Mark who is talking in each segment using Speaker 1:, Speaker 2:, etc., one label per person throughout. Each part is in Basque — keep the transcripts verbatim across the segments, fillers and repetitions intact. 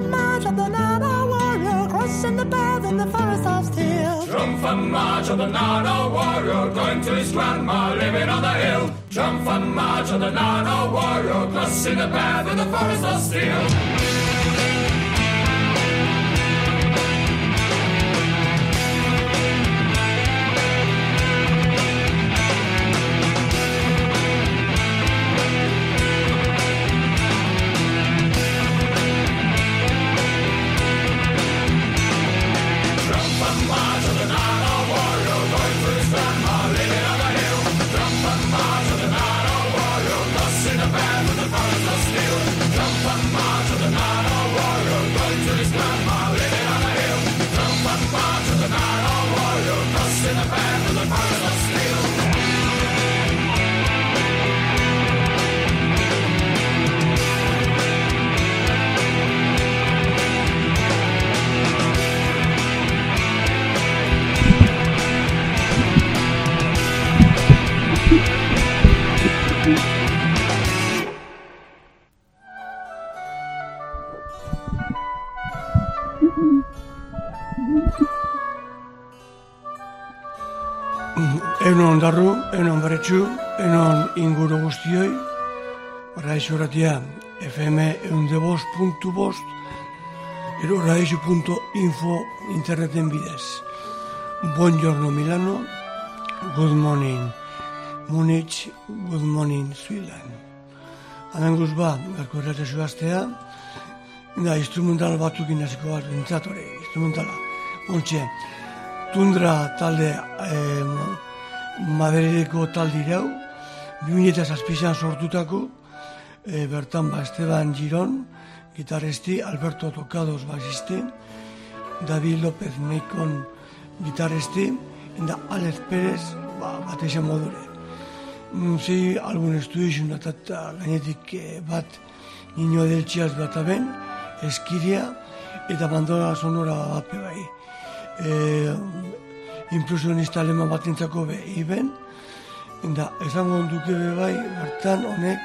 Speaker 1: march of the Nana warrior, crossing the path in the forest of steel.
Speaker 2: Triumphant march of the Nana warrior, going to his grandma living on the hill. Triumphant march of the Nana warrior, crossing the path in the forest of steel.
Speaker 3: Enon darru, enon berretxu, enon inguru guztioi, Raizu Ratia, F M ehunde bost puntu bost, ero raizu puntu info interneten bidez. Buongiorno Milano, good morning Munich, good morning Switzerland. Hemen guz ba, garko erratezu aztea, da instrumental batukin hasiko bat, bintzatore, instrumentala. Ontxe, Tundra talde, eh, Madrileko talde irau, bi mila zazpian sortutako, e, bertan ba Esteban Giron, gitarresti, Alberto Tocados basiste, David López Meikon gitarresti, eta Alex Pérez ba, bat esan modure. Zei algun estudiozun eta gainetik e, bat Nino del Txiaz bat aben, Eskiria, eta bandora sonora bat bai. E, impresionista aleman bat entzako be iben, eta esango duke be bai, bertan honek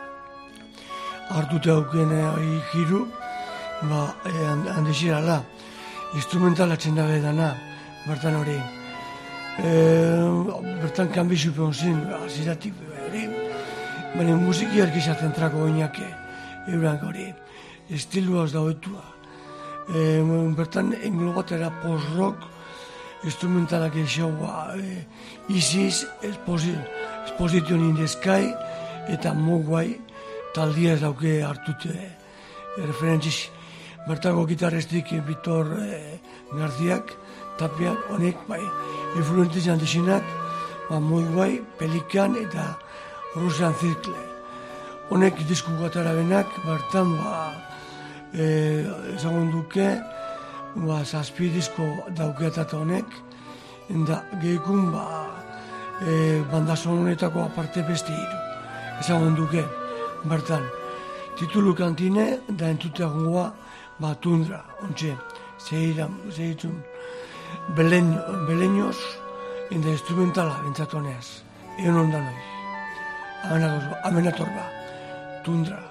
Speaker 3: hartute hauken hori jiru, ba, e, handesirala, instrumentala txendabe dana, bertan hori. E, bertan kanbizu peonzin, ziratik hori, baina musiki arkizatzen trako oinake, eurak hori, estilua ez da hoitua. E, bertan englobatera post-rock, instrumentalak eixaua, e, Isis, Exposition in the Sky, eta Mogwai, taldia ez dauke hartute e, referentziz. Bertako gitarrestik Vitor e, Garziak, Tapiak, honek, bai, influentizan desinak, ba, Mogwai, Pelikan eta Russian Circle. Honek disku gatara benak, bertan, ba, e, ezagun duke, ba, zazpi disko daukeatat honek, eta gehikun ba, e, bandazon honetako aparte beste hiru. Ezagun duke, bertan, titulu kantine, da entutea gongoa, ba, Tundra, ontxe, zehiran, zehitun, beleño, beleñoz, eta instrumentala bentzatoneaz, egon ondan hori, amenator ba, Tundra.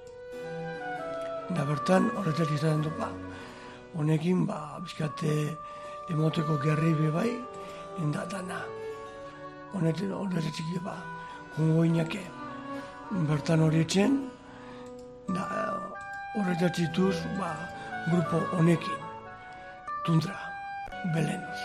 Speaker 3: Da bertan, horretak izaten du, ba, honekin, ba, bizkate emoteko gerri be bai, enda dana. Honetan, horretak ba, jongo inake, bertan hori etxen, da, horretak zituz, ba, grupo honekin, Tundra, Belenos.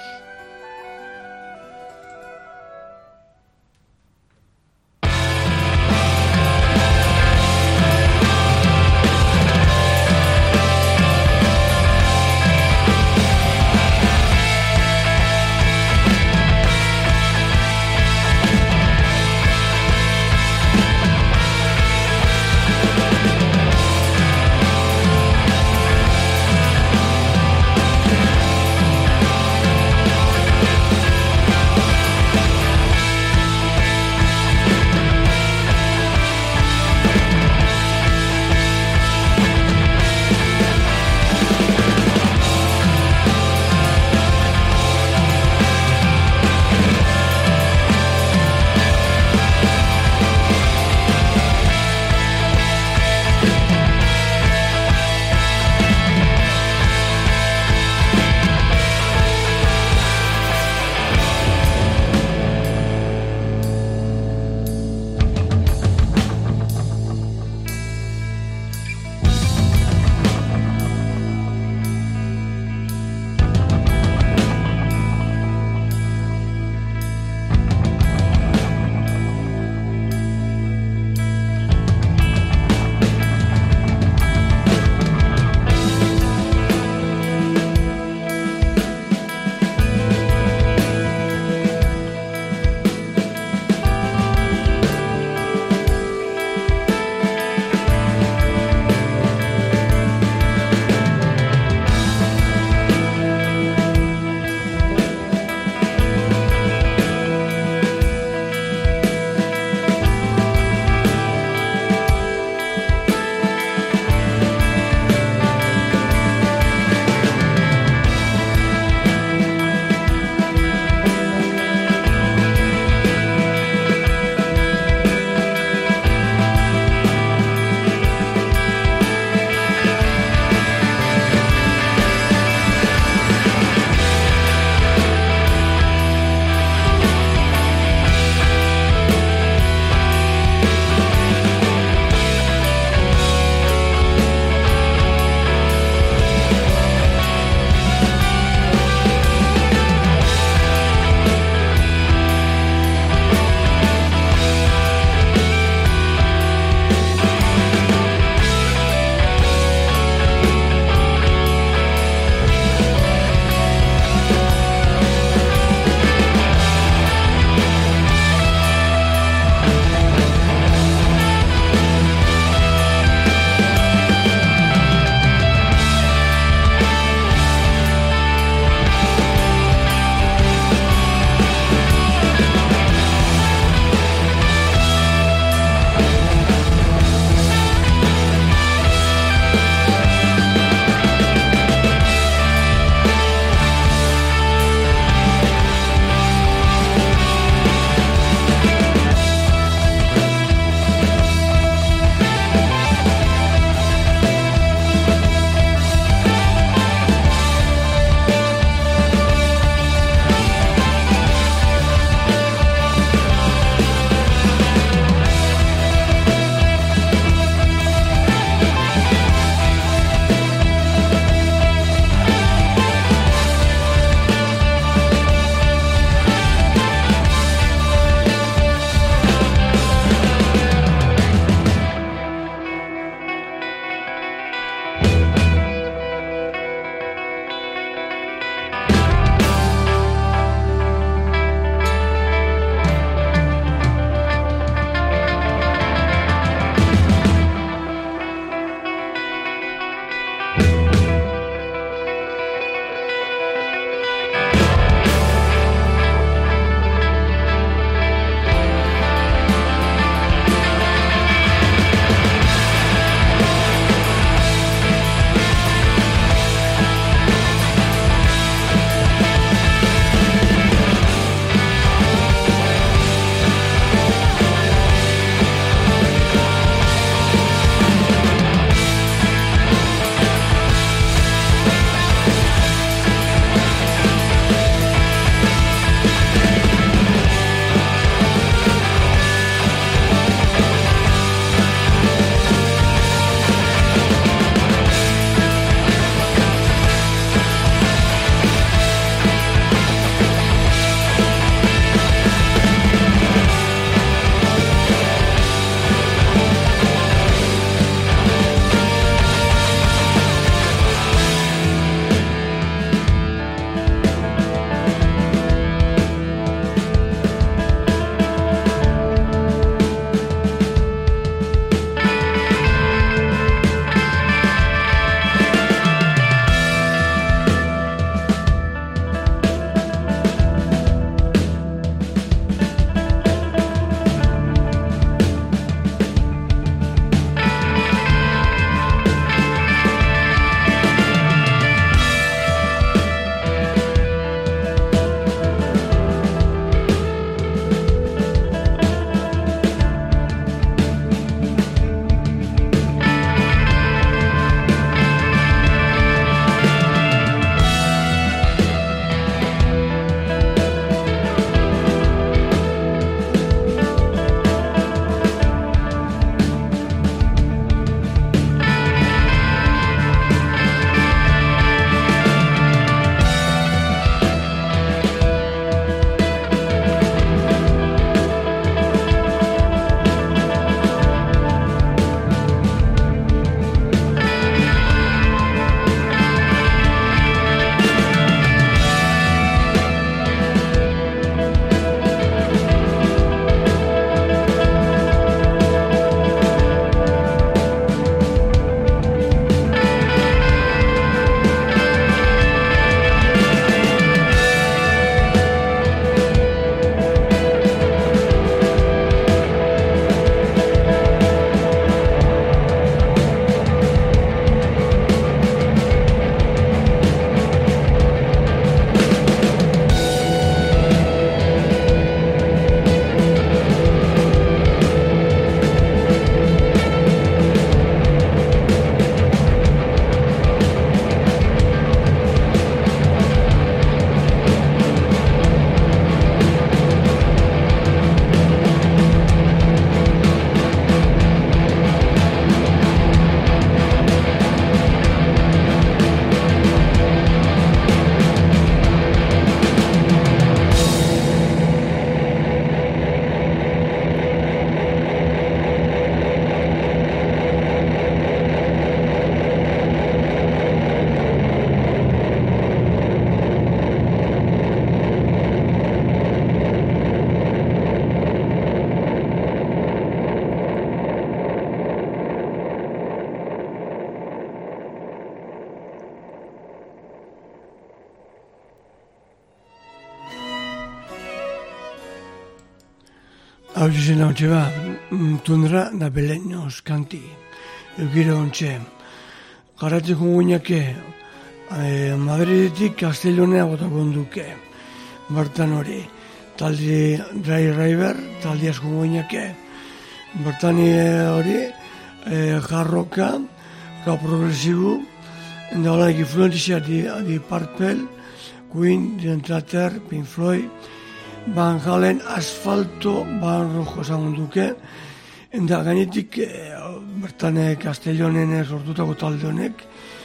Speaker 3: Hau zuzen hau txeba, tundra da beleños kanti. Eugiro ontxe. Garatzeko guinake, eh, Madridetik Castellonea botakon duke. Bertan hori, taldi Dry River, taldi asko guinake. Bertan hori, eh, jarroka, ka progresibu, enda hola influenzia di, di Purple, Queen, Dream Theater, Pink Floyd, Van Halen, Asfalto, Van Rojo esan duke, enda gainetik e, bertan Castellonen sortutako talde honek,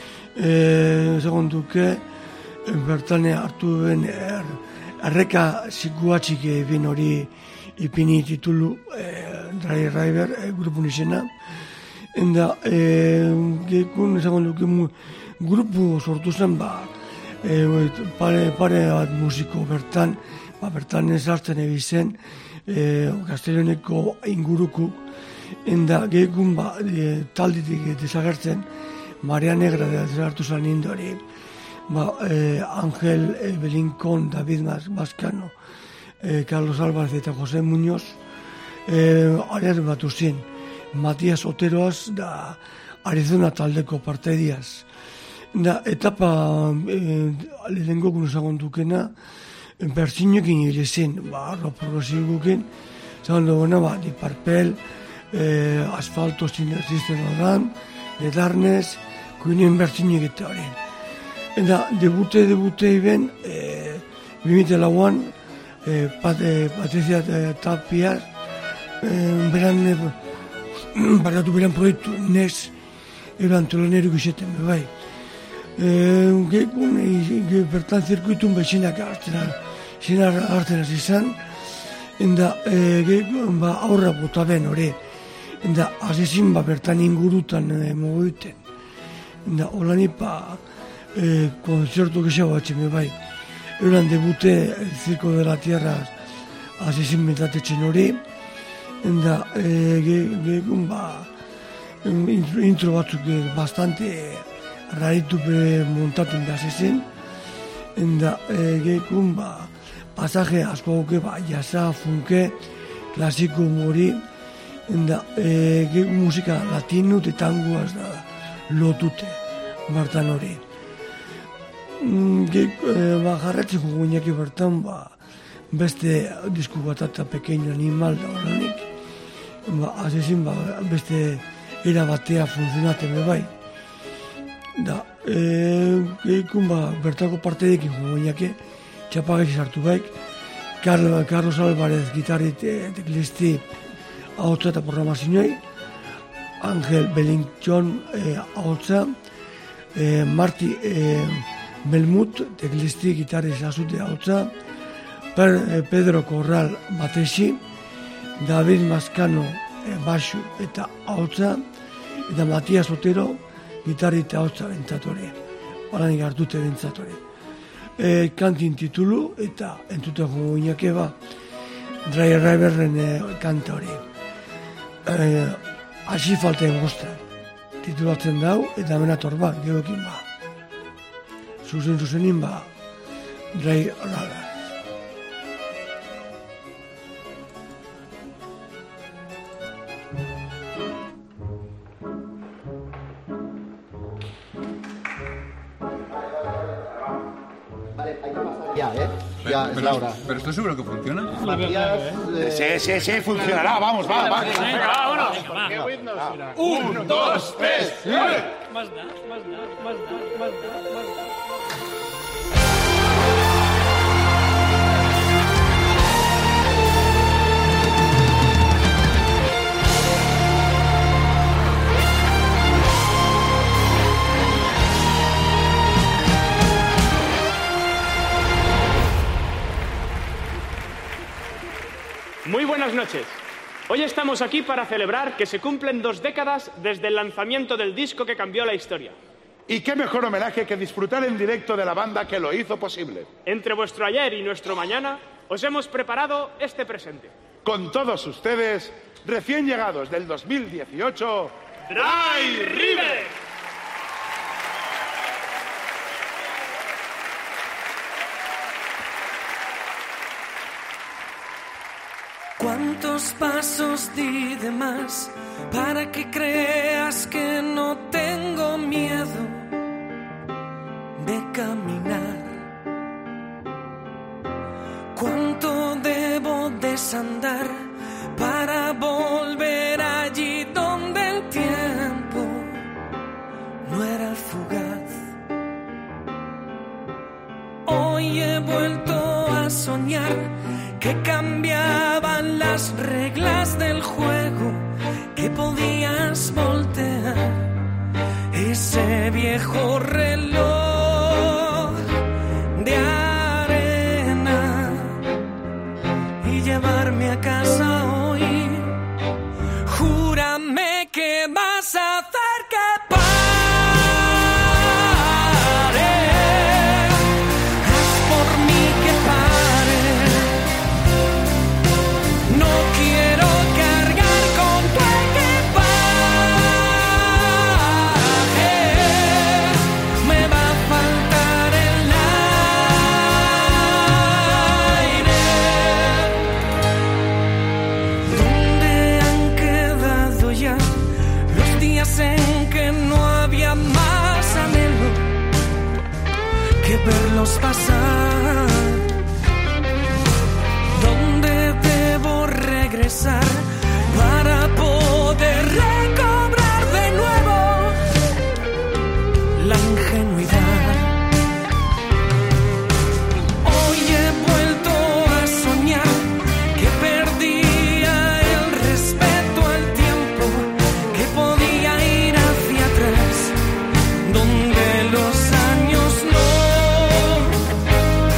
Speaker 3: esan duke, bertan hartu ben er, erreka zikuatzik bin hori ipini titulu e, Dry River e, grupun izena, enda e, gekun esan duke mu, grupu sortu zen ba, e, pare, pare bat musiko bertan, ba, bertan ezartzen ebizen e, Castelloneko inguruku, enda gekun ba, e, talditik desagertzen Maria Negra desagertu zen indori, ba, e, Ángel e, Belinkon, David Mascano, e, Carlos Álvarez eta José Muñoz, e, ariaz batu zen, Matias Oteroaz da Arizona taldeko partediaz. Da, etapa e, lehenko gunuzagon dukena, berzinekin hile zen, ba, arro progresibuken, zagon duguna, ba, Di Purple, eh, Asfalto, System of a Down, The Darkness, Queenen berzinek eta hori. Eta, debute, debute iben, eh, bimite lauan, eh, pat, eh, Patricia eh, Tapia, eh, beran, eh, baratu beran proiektu, nes, eran toloneru gizeten, bai. Gekun, e, bertan zirkuitun behinak hartzen, zinar hartzen hasi izan, enda e, gekun, ba, aurra bota ben hori, enda azizin ba, bertan ingurutan e, mogoiten, enda holan ipa e, konzertu gehiago batzen, bai, euran debute Zirko de la Tierra azizin bentatetzen hori, enda e, gekun, ba, intro batzuk e, bastante raritu be montatu behaz ezin, enda e, gekun ba, pasaje asko goke ba, jasa, funke, klasiko mori, enda e, gekun musika latinut eta tangoaz da lotute, bertan hori. Gek, e, ba, jarretzen joguinak bertan, ba, beste disku bat eta pequeño animal da horanik, ba, azizin ba, beste era batea funtzionaten be bai. Da, e, gekun ba, bertako parteekin jogoinake, txapagez sartu baik, Carlos, Carlos Álvarez gitarrit e, teklisti ahotsa eta programazioei, Ángel Belinkon e, ahotsa, e, Marti e, Belmut teklisti gitarriz azute ahotsa, per, e, Pedro Corral batesi, David Mascano e, basu eta ahotsa, eta Matias Otero gitarri eta hotza bentzatore, balanik hartute bentzatore. E, kantin titulu eta entute jogo inake ba, Dry Riverren e, kanta hori. E, Asi falten guzta, titulatzen dau, eta menator ba, geoekin ba. Zuzen zuzenin ba, Dry River.
Speaker 4: Ya, ¿eh? Ya, es la hora.
Speaker 5: ¿Pero estoy seguro que funciona?
Speaker 4: Matías, eh,
Speaker 6: Sí, sí, sí, funcionará. Vamos, va, va.
Speaker 7: Venga, vámonos.
Speaker 6: Un, dos, tres, nueve.
Speaker 7: Más da, más da, más da, más da, más da.
Speaker 8: Muy buenas noches. Hoy estamos aquí para celebrar que se cumplen dos décadas desde el lanzamiento del disco que cambió la historia.
Speaker 6: Y qué mejor homenaje que disfrutar en directo de la banda que lo hizo posible.
Speaker 8: Entre vuestro ayer y nuestro mañana, os hemos preparado este presente.
Speaker 6: Con todos ustedes, recién llegados del dos mil dieciocho,
Speaker 8: Dry River.
Speaker 5: ¿Cuántos pasos di de más para que creas que no tengo miedo de caminar? ¿Cuánto debo desandar para volver allí donde el tiempo no era fugaz? Hoy he vuelto a soñar que cambiaban las reglas del juego, que podías voltear ese viejo reloj de arena y llevarme a casa hoy. Júrame que vas a hacer que pare. Haz por mí que pare. No quiero cargar con tu equipaje. Me va a faltar el aire. ¿Dónde han quedado ya los días en que no había más anhelo que verlos pasar? ¿Dónde debo regresar para poder recobrar de nuevo la ingenuidad? Hoy he vuelto a soñar que perdía el respeto al tiempo, que podía ir hacia atrás donde los años no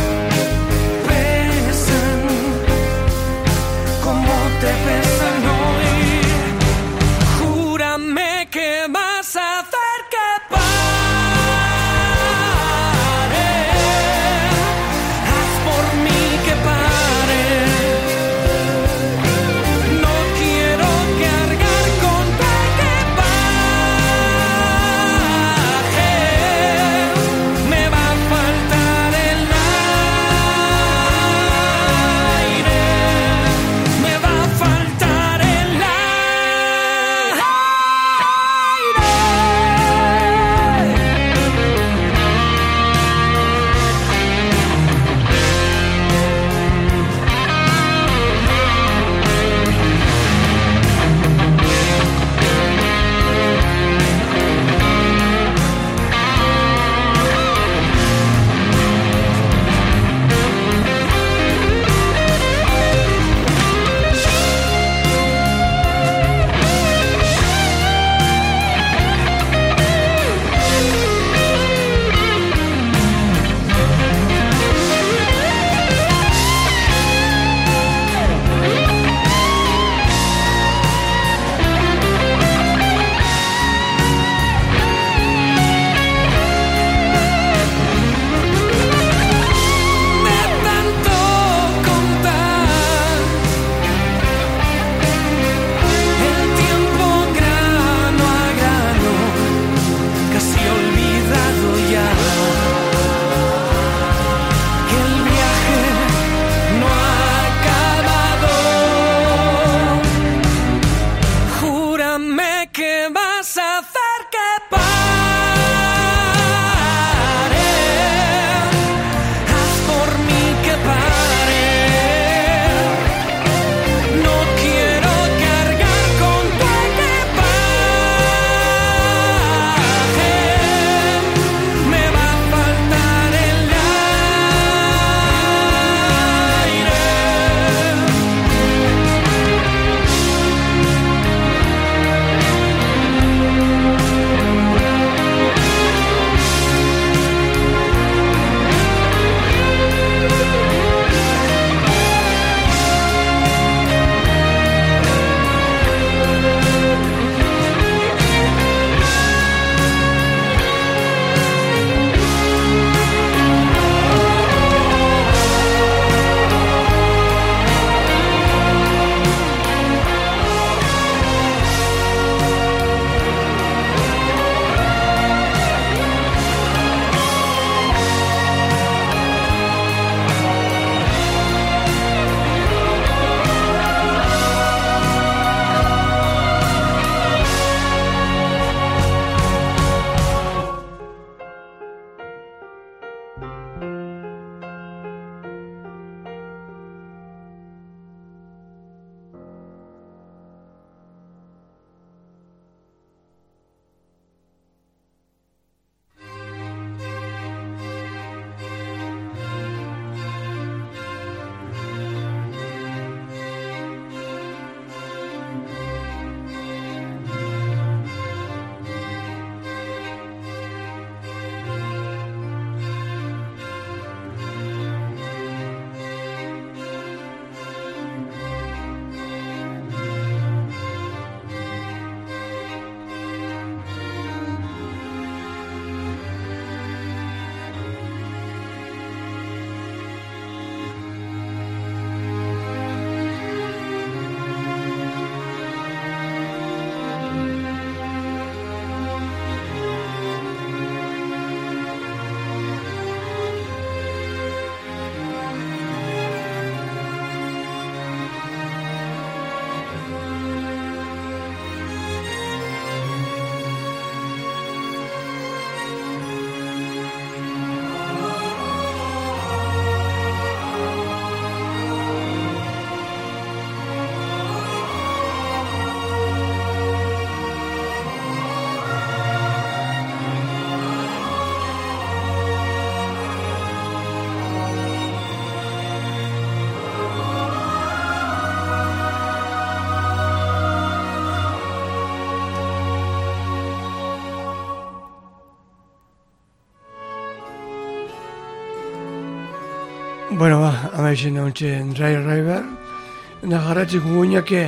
Speaker 3: Bueno, ba, amaitzen hautzen Dry River, eta jarratzik guinake,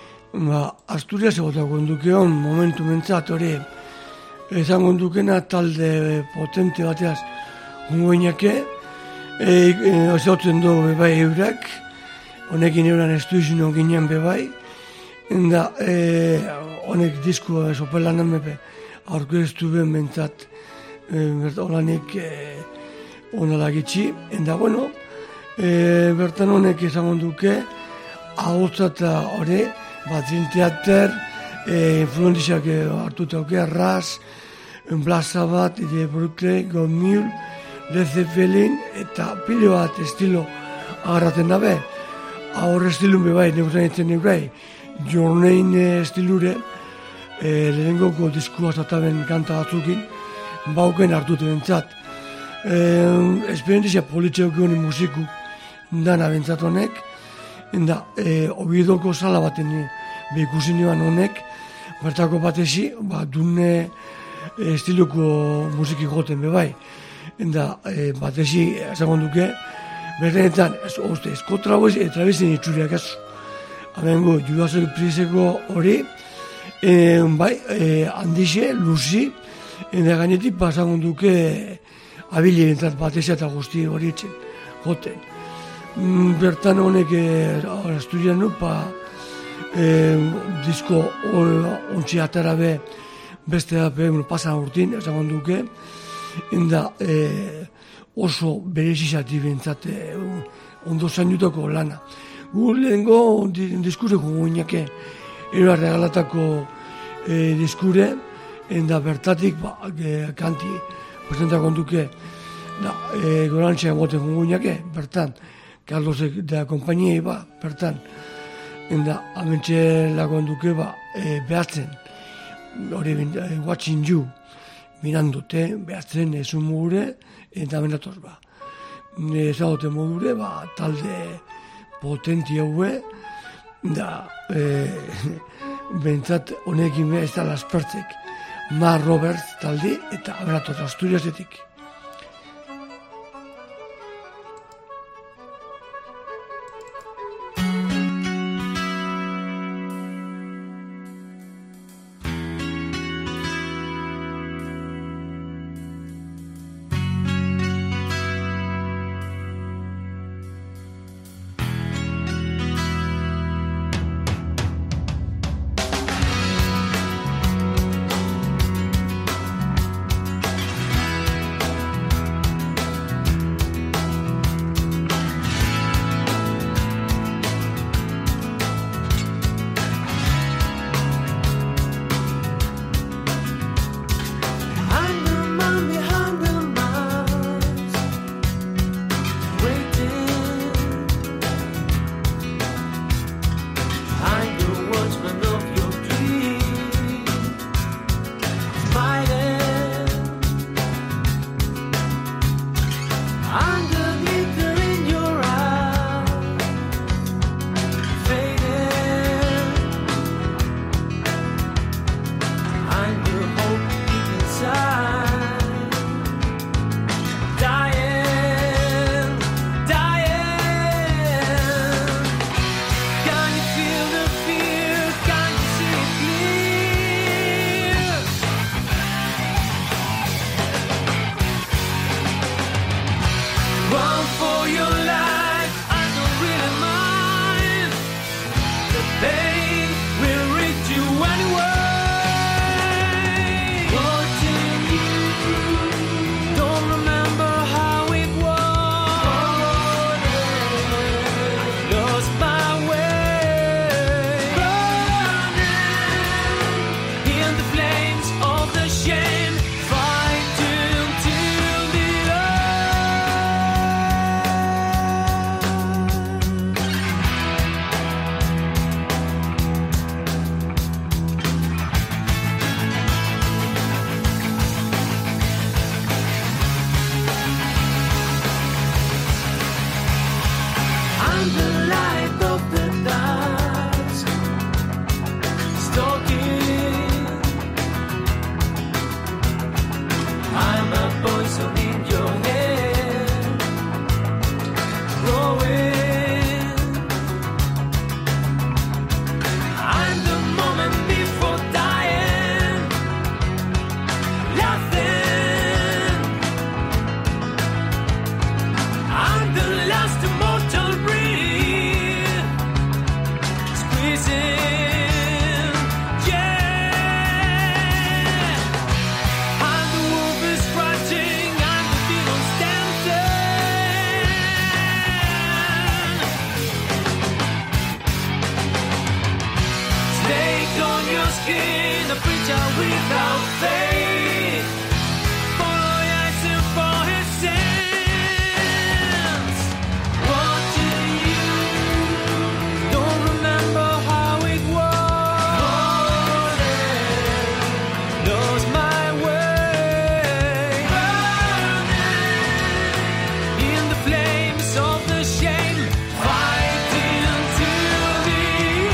Speaker 3: ba, Asturias egotako dukeon momentu mentzat hori, ezan gondukena talde potente bateaz guinake, ozotzen du bebai eurak, honekin euran estuizun ginen bebai, eta honek disko sopelanan mepe aurkeztu ben mentzat, olanik onalagitxi, eta bueno, E, bertan honek izango duke ahotsa eta hori batzin teater e, influenziak hartuta duke Ras, Blaza bat, de Brooklyn, Gomul, Led Zeppelin eta pile bat estilo agarraten dabe. Ahorre estilun bebai, neguzen etzen neurai Journeyn estilure e, lehenengoko diskua zataben kanta batzukin bauken hartute bentzat. E, esperientzia politxeok honi musiku dana bentzat honek, eta e, obidoko sala baten behikusi nioan honek, bertako batezi, ba, dune estiloko musiki goten bebai, eta e, batezi ezagon duke, berdenetan, ez, oste, eskotra boiz, eta bizien itxuriak ez, amengo, Judasek Priesteko hori, e, bai, e, handixe, luzi, eta gainetik pasagon duke, abili bentzat batezi eta guzti hori etzen, goten. Bertan honek Asturian nu, pa e, disko ontsi atarabe beste dape pasan urtin, ezagon duke, eta e, oso berezizati bentzat e, ondo zainutako lana. Gu lehenko diskureko guinake, era regalatako e, diskure, eta bertatik ba, e, kanti presentakon duke, da, e, gorantxean goten guinake, bertan, Carlosek da kompainia ba, bertan, eta amentxe lagoen duke ba, e, behatzen, hori e, watching you, mirandute, behatzen ezun mugure, eta amenatoz ba. Ezagote modure, ba, talde potenti haue, da, e, bentsat honekin beha ez da laspertzek, Mar Roberts talde, eta amenatoz Asturiasetik.
Speaker 5: Run for your life, I don't really mind. The pain will reach you anyway. Watching you, don't remember how it was. I lost my way, burning in the flames of the shame, fighting till the I'm the light of the dusk, stalking. I'm a poison in your head, growing. I'm the moment before dying, laughing. I'm the last immortal breath, squeezing, yeah. I'm the wolf is scratching, I'm the demon stamping. Snake on your skin, a preacher without faith. Follow your eyes and for his sins. Watching you, don't remember how it was. Lost my way, burning in the flames of the shame, fighting till the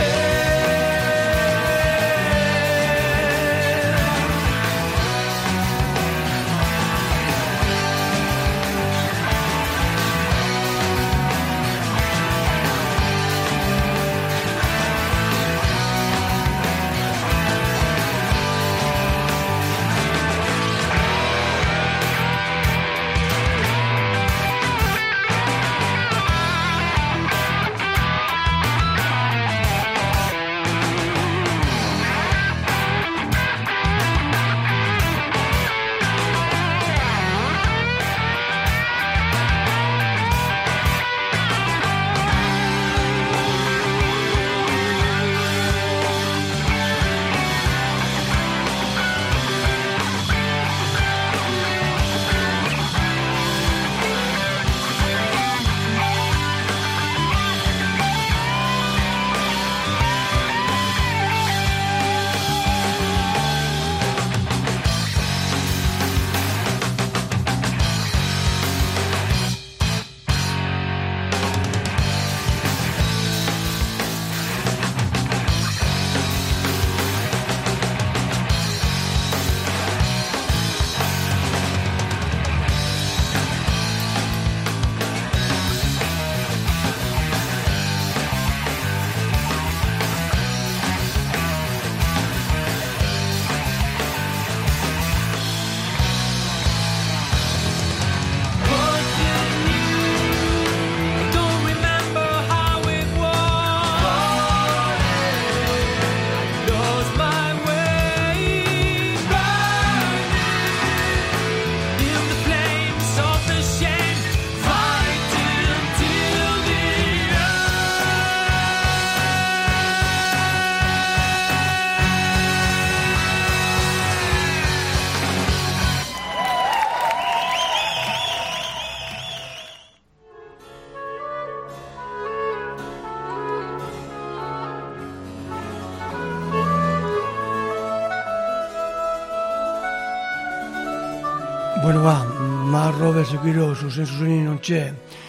Speaker 3: Bueno, ba, marro bezukiro zuzen zuzenin ontxe,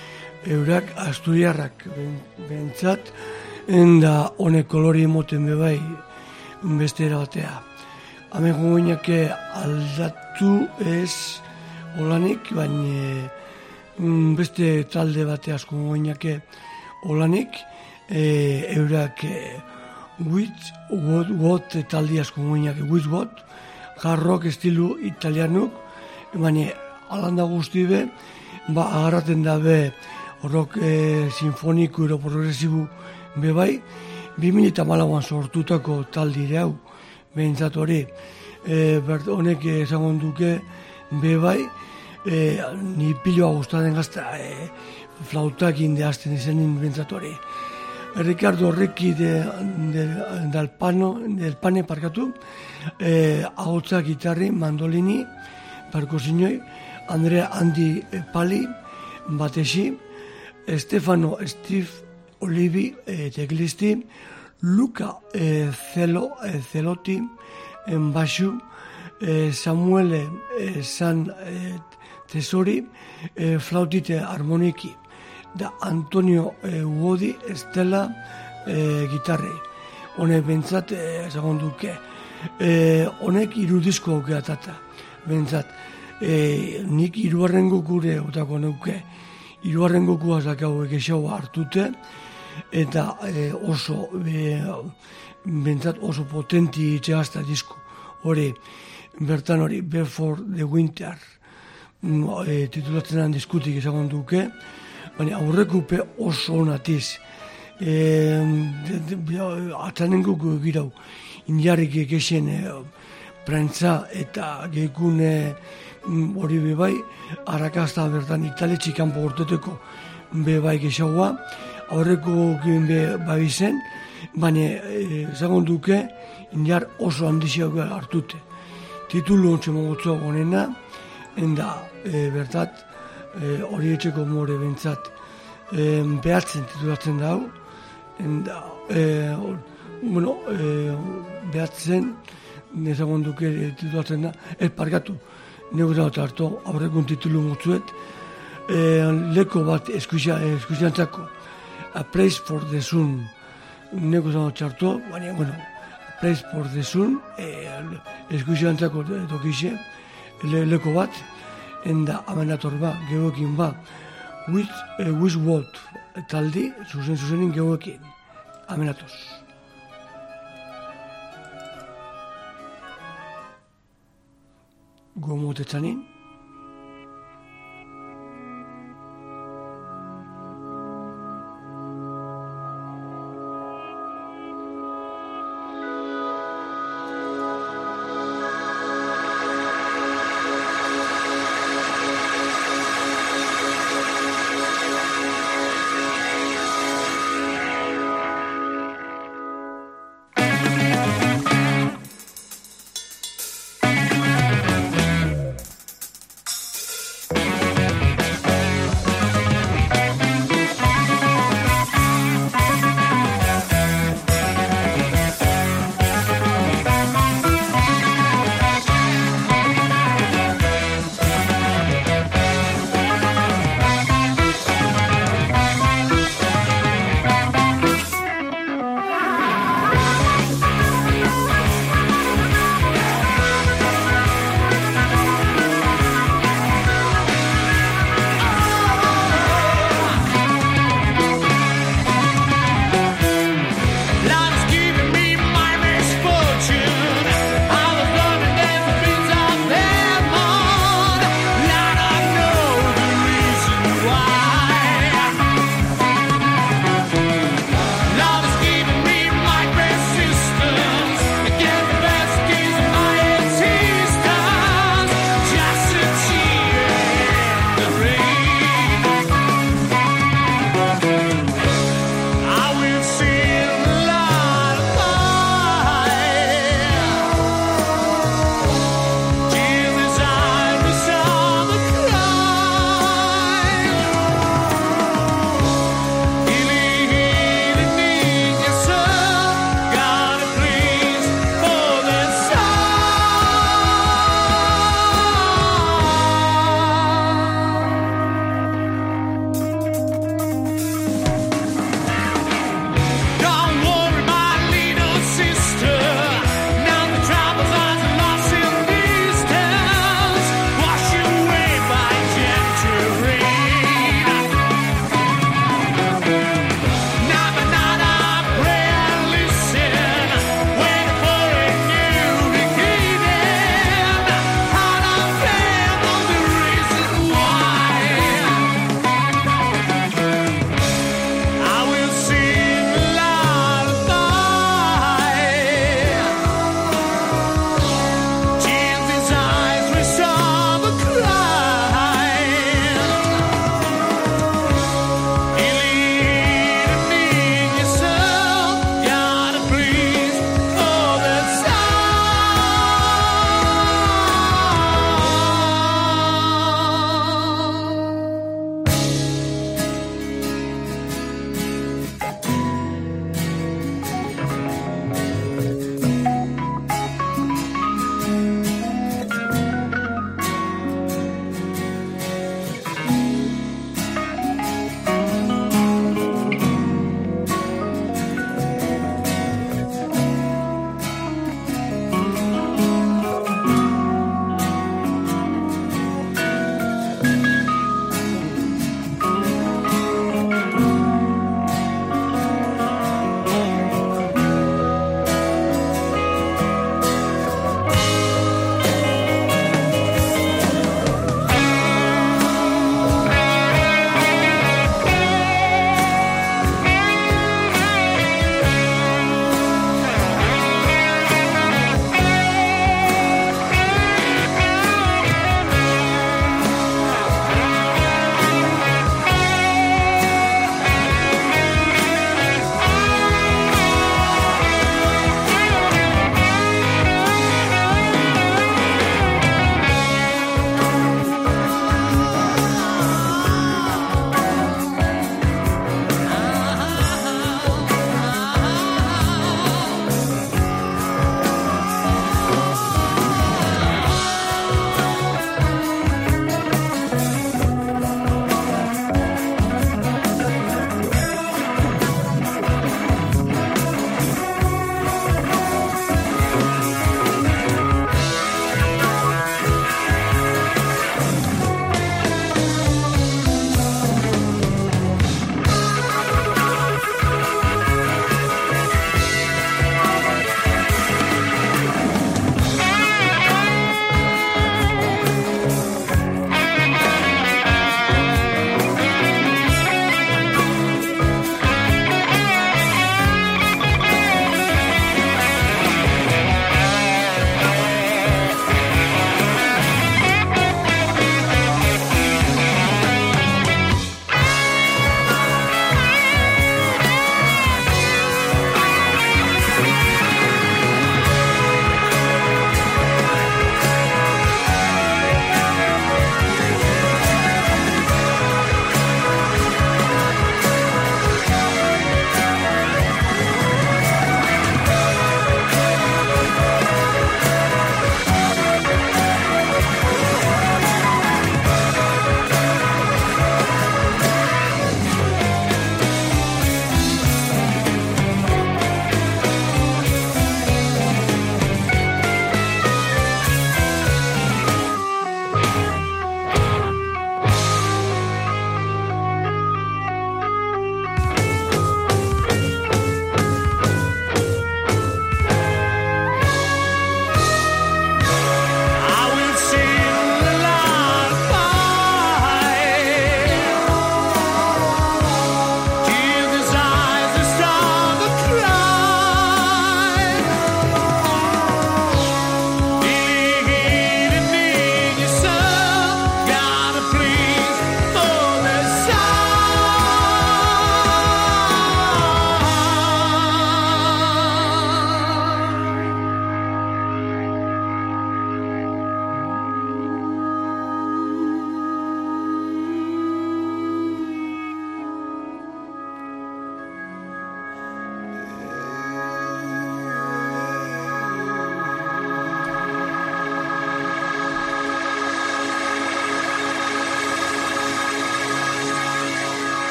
Speaker 3: eurak asturiarrak bentsat, enda honek kolori emoten bebai beste erabatea. Hemen gongoinake aldatu ez olanik, baina beste talde bate asko gongoinake olanik, e, eurak witch, what, what taldi asko gongoinake, witch what, hard rock estilu italianuk, baina alanda guzti be, ba, agarraten dabe horrok e, sinfoniko edo progresibu bebai, bi mila hamalauan sortutako taldire hau, behintzat hori, e, bert, honek esangon duke bebai, e, ni piloa gustatzen gazta, e, flautak indehazten izenin behintzat hori. Ricardo Recchi de, de, del, pano, del pane parkatu, eh, ahotsa gitarri, mandolini, perkusinoi, Andrea Andi Pali, batesi, Stefano Steve Olivi, eh, teklisti, Luca eh, Celo, eh, Celotti, en basu, eh, Samuele eh, San eh, Tesori, eh, flautite armoniki, da Antonio eh, Uodi Estela eh, gitarri. Honek bentsat, ezagon eh, duke, eh, honek irudizko gehatata, bentsat. Eh, nik iruarren gukure otako neuke, iruarren gukua zakau egexaua hartute, eta eh, oso, eh, bentsat oso potenti itxegazta disko. Hori, bertan hori, Before the Winter, eh, titulatzen diskutik ezagon duke, baina aurrekupe oso onatiz. E, Atzanen gugu girau, injarrik egesen e, prentza eta geikune hori bebai, arrakazta bertan italetxik kanpo gorteteko bebai gexaua, aurreko gien bebai zen, baina ezagun duke, injar oso handiziak hartute. Titulu ontsa mogotzoa gonena, enda e, bertat, hori e, etxeko more bentsat e, behatzen titulatzen da hau, enda, e, bueno, e, behatzen, nezagon duke titulatzen da, ez parkatu, nego zauta hartu, aurrekun titulu motzuet, e, leko bat eskusiantzako, A Place for the Sun, nego zauta hartu, baina, bueno, A Place for the Sun, e, eskusiantzako tokixe, le, leko bat, enda amenator ba, geoekin ba, with, uh, with what, taldi, zuzen zuzenin geoekin, amenatoz. Gomotetzanin.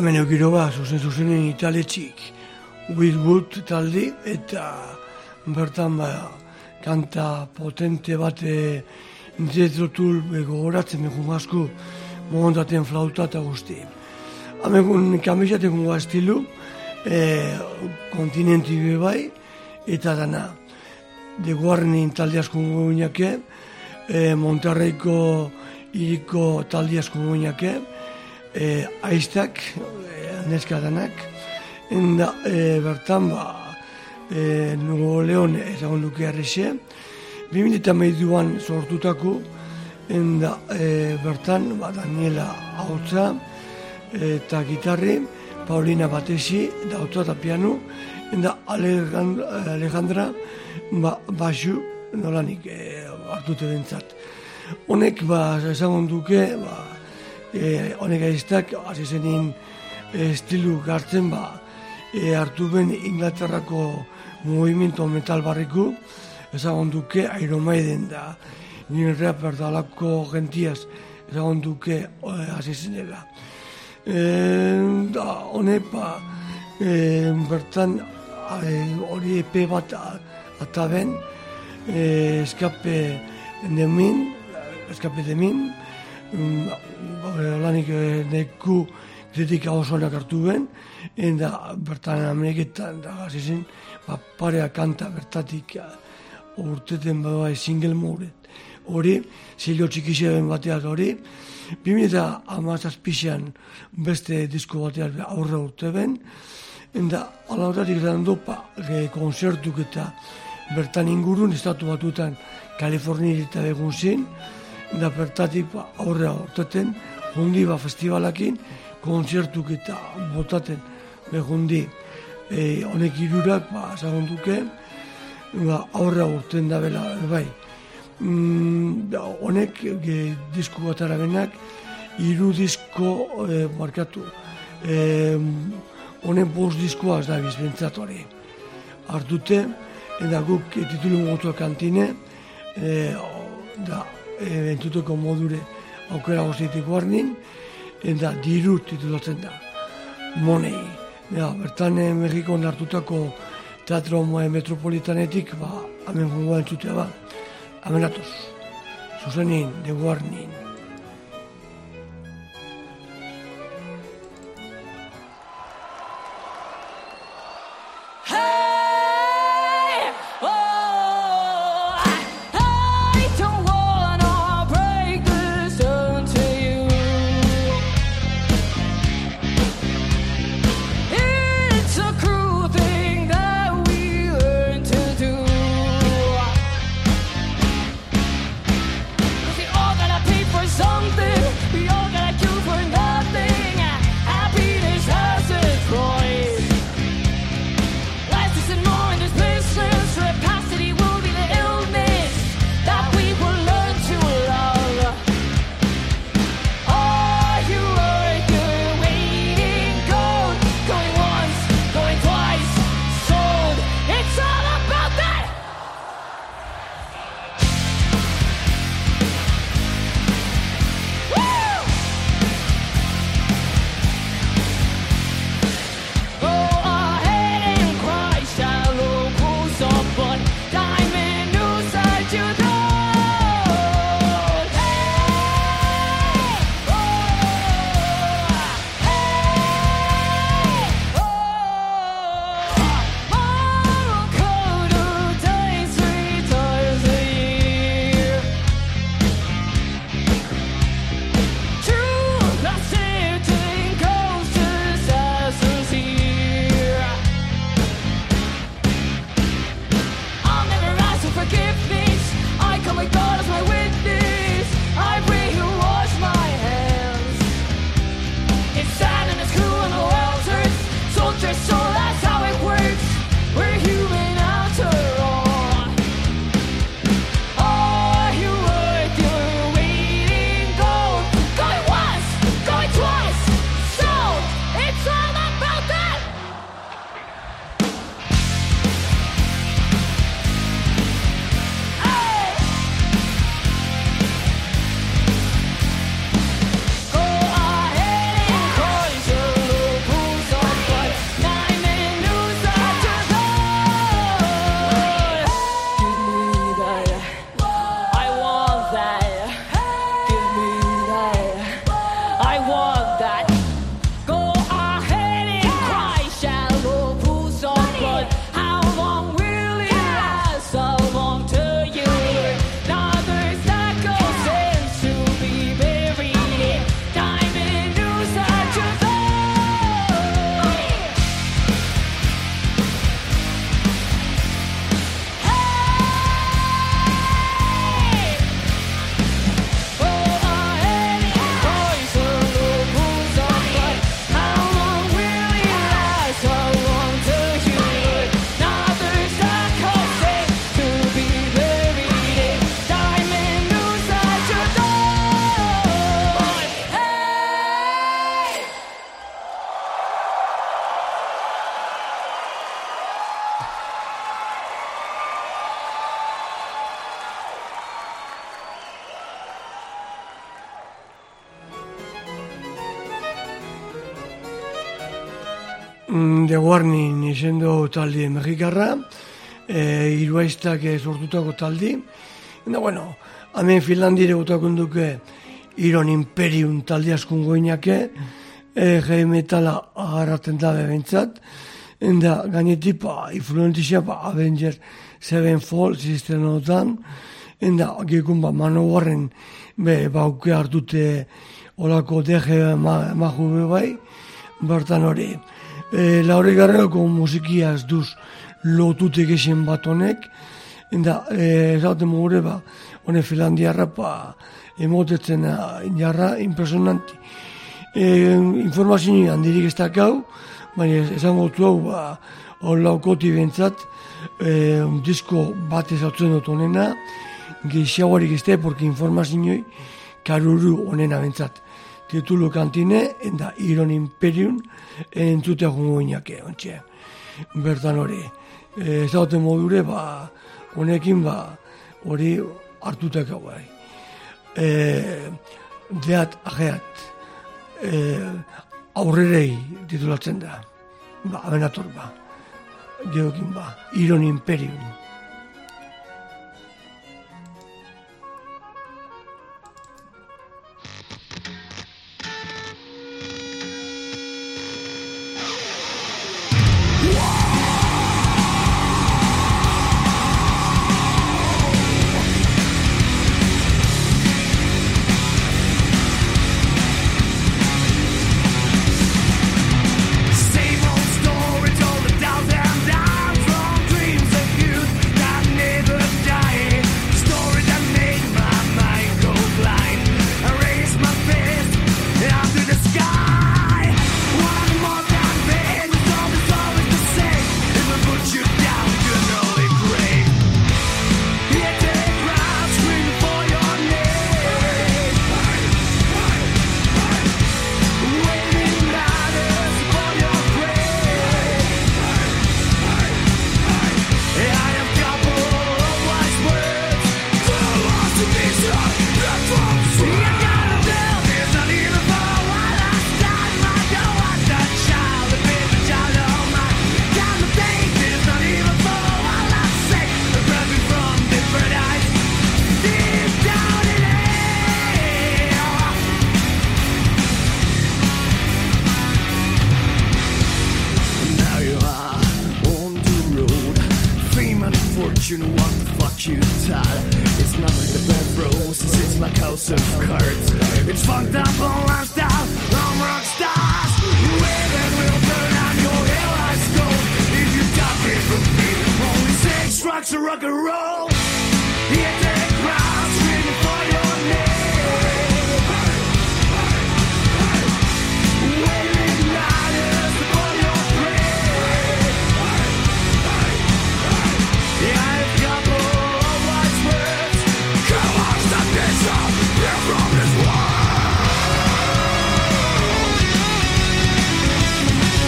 Speaker 3: hemen eukiro ba, zuzen zuzenen italetxik, Wildwood taldi, eta bertan ba, kanta potente bat Jethro-Tull gogoratzen mekun asko, montaten flauta eta guzti. Hemen kamisaten gunga estilu, e, kontinenti bebai, eta dana. De Guarnin taldi asko guinake, e, Monterreiko iriko taldi asko guinake, e, aiztak, e, neska danak, enda e, bertan ba, e, Nuevo Leon ezagun duke arrexe, bi mila hamairuan sortutako, enda e, bertan ba, Daniela ahotsa, eta gitarri, Paulina batesi, da ahotsa eta piano, enda Alejandra, Alejandra ba, basu, nolanik e, hartute bentsat. Honek, ba, ezagun duke, ba, e, honek aiztak, hasi zenin e, estilu gartzen, ba, e, hartu ben Inglaterrako movimiento metal barriku, ezagun duke Iron Maiden da, nire rapper da alako gentiaz, ezagun duke hasi zenela. E, da, honek, ba, e, bertan, hori e, epe bat eta ben, eh, eskape de min, eskape de min, um, lanik eh, neku kritika osoak hartu ben, eta bertan Ameriketan da gazizen, ba, parea kanta bertatik uh, urteten bada single mode. Hori, zilo txikizeben batean hori, bi mila hamazazpian beste disko batean aurre urte ben, eta alautatik zan dopa e, konzertuk eta bertan ingurun, estatu batutan Kalifornia eta begun zen, eta bertatik ba, aurrea urteten, hundi ba festivalakin, konzertuk eta botaten behundi e, honek irurak, ba, zagonduke, ba, aurrea urten da bela, bai. Mm, da, honek e, disko bat arabenak, iru disko e, markatu. E, honek bost diskoa ez da bizbentzat hori. Artute, eta guk titulu gotuak kantine, e, da, e, entuteko modure aukera gozietik guarnin, eta diru titulatzen da, monei. Ja, bertan e, Mexikon hartutako teatro metropolitanetik, ba, hemen gungoa entzutea ba, hemen atoz, zuzenin, de guarnin.
Speaker 9: For
Speaker 3: The Warning izendo talde mexikarra, e, iruaiztak sortutako taldi. Eta, bueno, hemen Finlandire gutakon duke Iron Imperium talde askun goinake, e, heavy metala agarraten dabe bentsat, eta gainetik, pa, influentizia, pa, Avengers Sevenfold sistenotan, eta gekun, ba, Manowarren, be, bauke hartute olako deje ma, maju be bai, bertan hori. E, Laure garrako musikiaz duz lotutek esen bat honek, eta e, esaten mogure, ba, hone Finlandiarra, pa, emotetzen jarra, impresionanti. E, informazio handirik ez dakau, baina esango zu hau, ba, hor laukoti bentsat, e, un disko bat ezautzen dut honena, gehiagoarik ez da, porque informazioi karuru honena bentsat. Titulu kantine, eta Iron Imperium, entzutea jungo inake, ontxe. Bertan hori, ez dauten modure, ba, honekin, ba, hori hartutak hau bai. E, deat, ajeat, e, aurrerei titulatzen da, ba, abenator, ba, geokin, ba, Iron Imperium.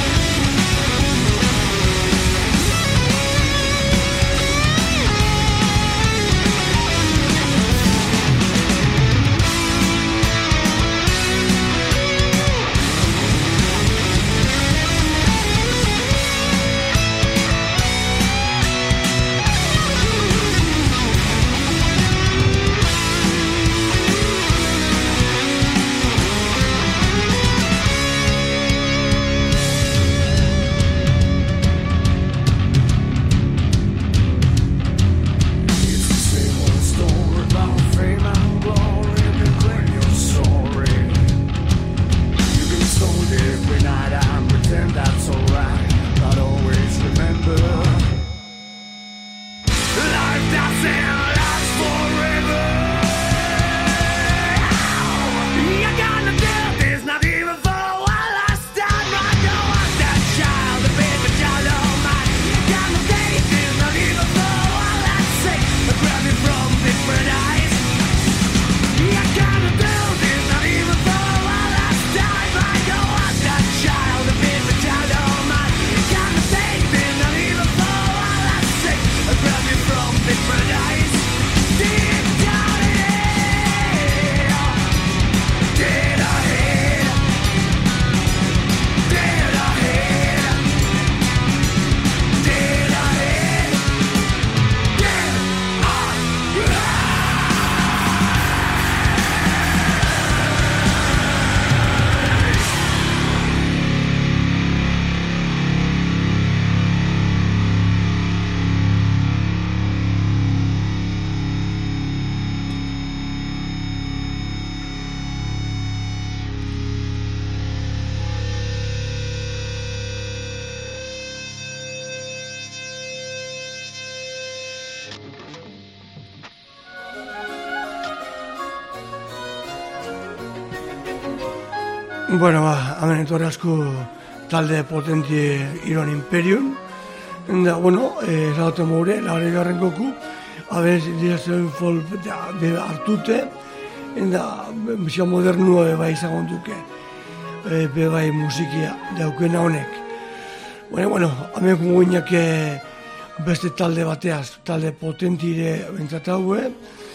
Speaker 5: We'll be right back.
Speaker 3: Bueno, ba, hemen etorri asko talde potenti Iron Imperium. Da, bueno, esagoten moure, lagare garren goku, abez, dirazioen fol hartute, da, bizia modernua bai izango duke, be bai musikia daukena honek. Bueno, bueno, hemen guinak beste talde bateaz, talde potentire bentzataue,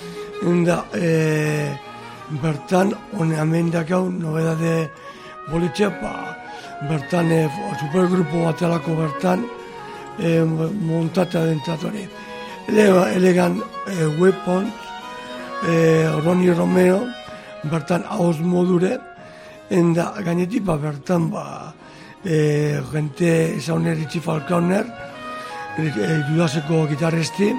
Speaker 3: da, e, bertan, hone hemen dakau, nobedade bolitxe, ba, bertan, e, supergrupo batelako bertan, e, montata bentzatore. Ele, elegan e, Weapons, e, Ronnie Romero, bertan hauz modure, enda gainetik, ba, bertan, ba, e, gente ezauner Richie Falconer, e, Judaseko gitarresti,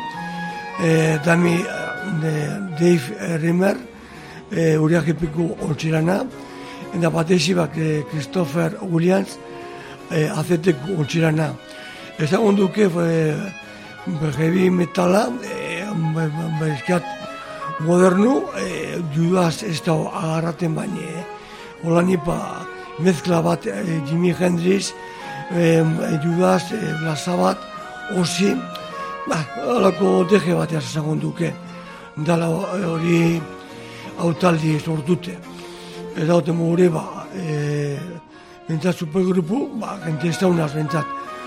Speaker 3: e, Dami, de, Dave Rimmer, e, Uriak Epiku Oltxirana, enda batezi bak e, Christopher Williams, e, Azetek Oltxirana. Ezagun duke e, heavy metala, e, bezkat modernu, e, Judas ez da agarraten baina, e, hola nipa mezkla bat e, Jimi Hendrix, e, Judas, e, Blaza bat, Osi, ba, alako deje bat ezagun duke, dala hori autaldi sortute. Ez daute mogure, ba, e, bentzat supergrupu, ba, gente ez daunaz bentzat.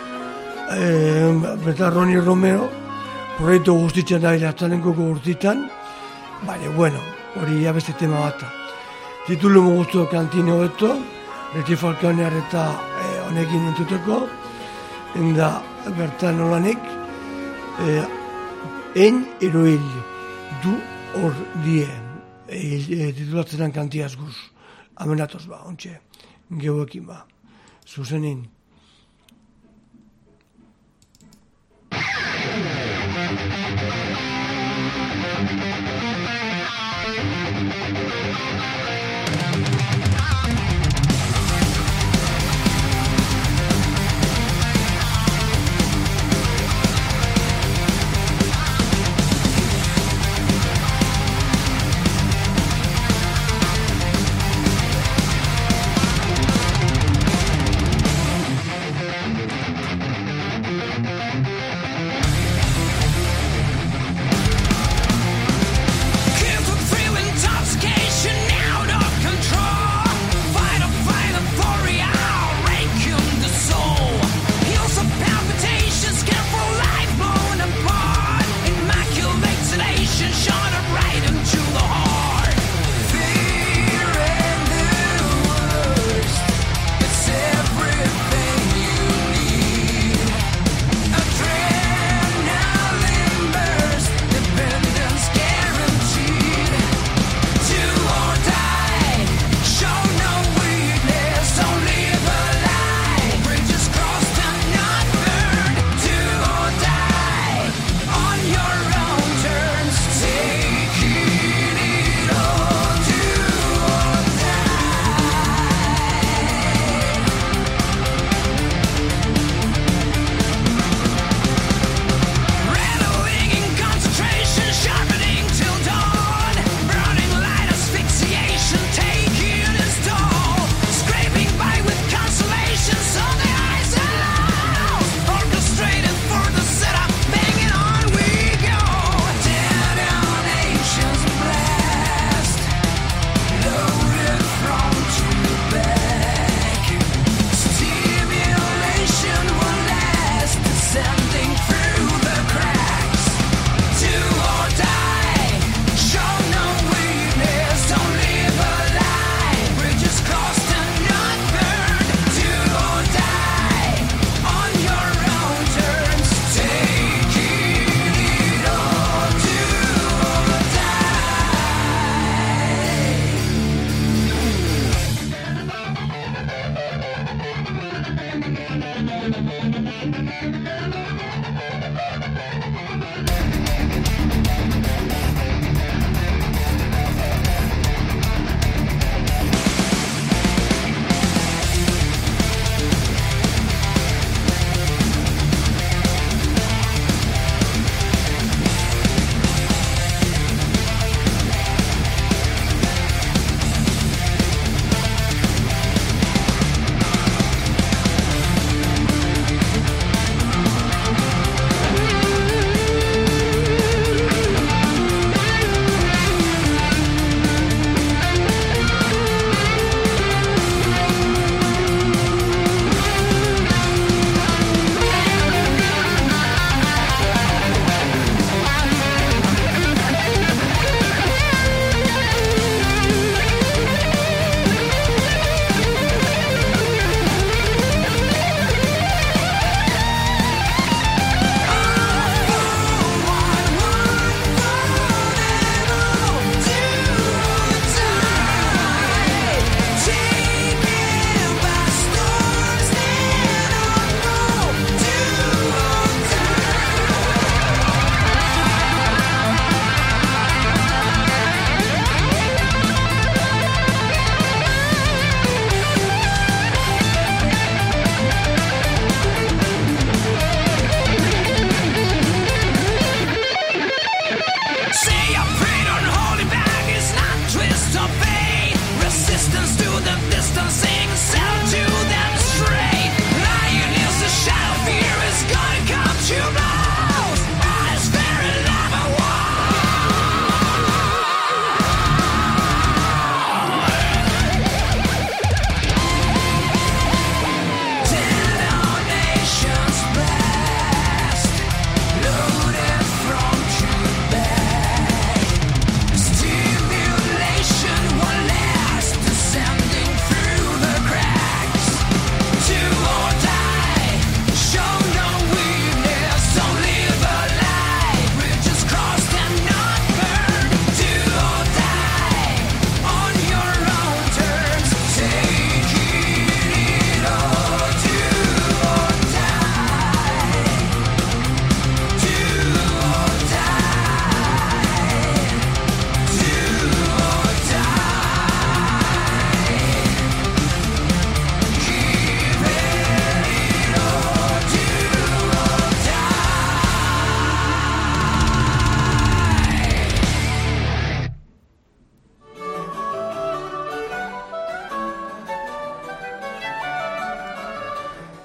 Speaker 3: E, bentzat Ronnie Romero, proiektu guztitzen da hilatzanenko guztitan, baina, bueno, hori ja beste tema bat. Titulu moguztu kantine hobeto, Richie Falconer eta e, honekin entuteko, enda bertan olanik, e, en eroil du hor die, e, e, titulatzenan kantiaz guz. Amenatoz ba, ontxe, geuekin ba, zuzenin.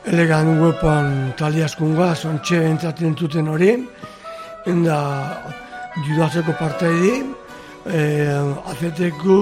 Speaker 3: elegan wepan talde askunga, zontxe entzaten duten hori, enda judazeko partaidi, eh, azeteku,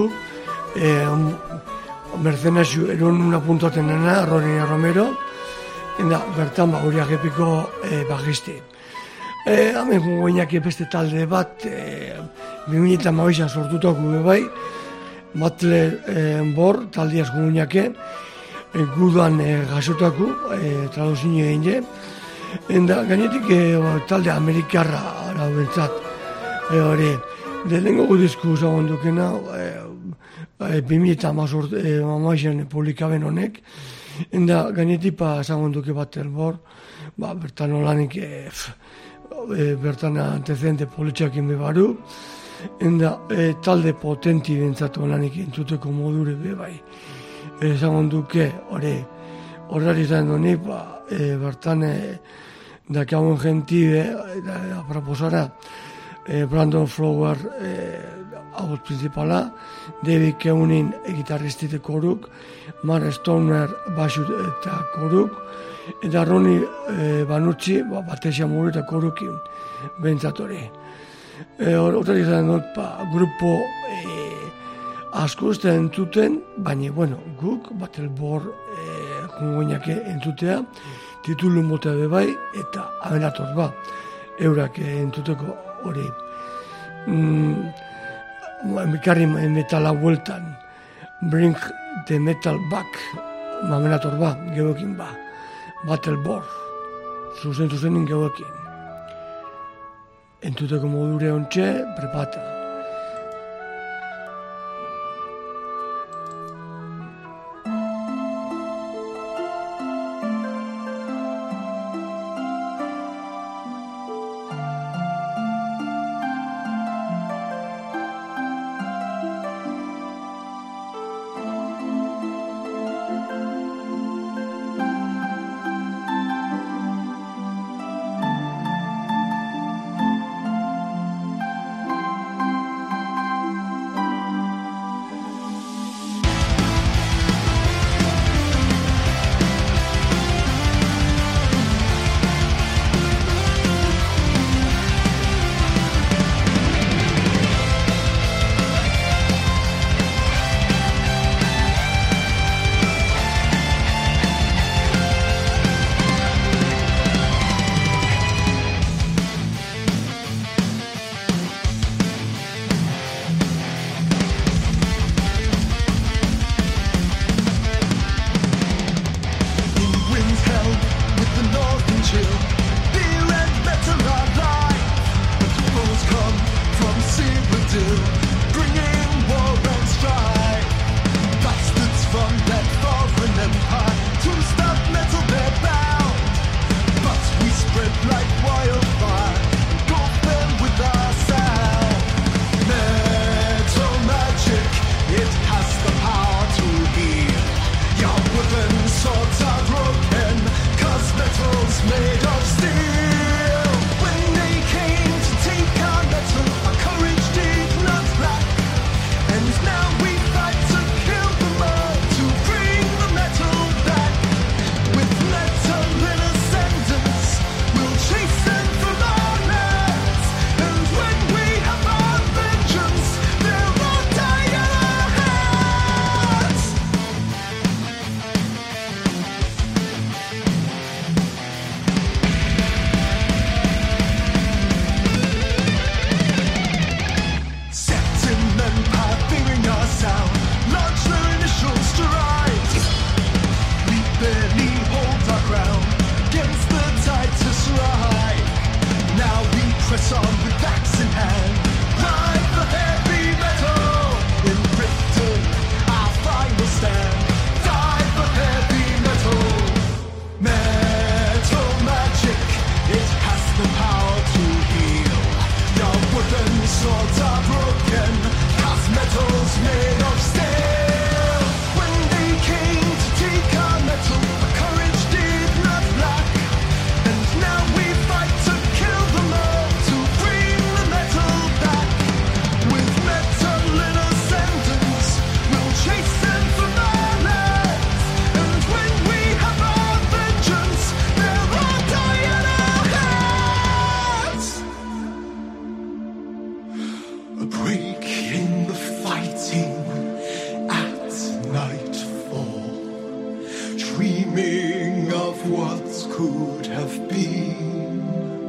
Speaker 3: eh, mercenazio eron una puntaten nena, Ronnie Romero, enda bertan ba, horiak epiko eh, bagisti. Eh, Hemen guainak beste talde bat, eh, bi mila eta hamabizan sortutak gube bai, Butler eh, Bor, talde askunguñake, eh, guduan eh, gasotaku, eh, traduzio egin je, enda gainetik eh, talde amerikarra ara bentsat, eh, hori, lehenengo gudizku zagon dukena, eh, eh, bi mila eta hamabizan publikaben honek, enda gainetik pa zagon duke Butler Bor, ba, bertan olanik, eh, E, bertan antecedente politxakin bebaru, enda e, talde potenti bentsatu lanik entzuteko modure be bai. Ezagon duke, hori, horrari izan doni, ba, e, bertan e, dakauen gentide, da, da, proposara, e, Brandon Flower e, hau principala, David Keunin gitarristite koruk, Mark Stoner basu eta koruk, eta Ronnie e, Banucci, ba, batesia muru eta korukin bentsatore. Hortari e, izan dut, ba, grupo e, asko uste entzuten, baina, bueno, guk, Battlebor e, jungoinake entzutea, titulu motea bebai, eta abenator ba, eurak entzuteko hori. Mm, Mikarri metala bueltan, bring the metal back, amenator ba, geoekin ba. Battlebor, zuzen zuzenin geuekin. Entuteko modure ontxe, prepata.
Speaker 9: have been,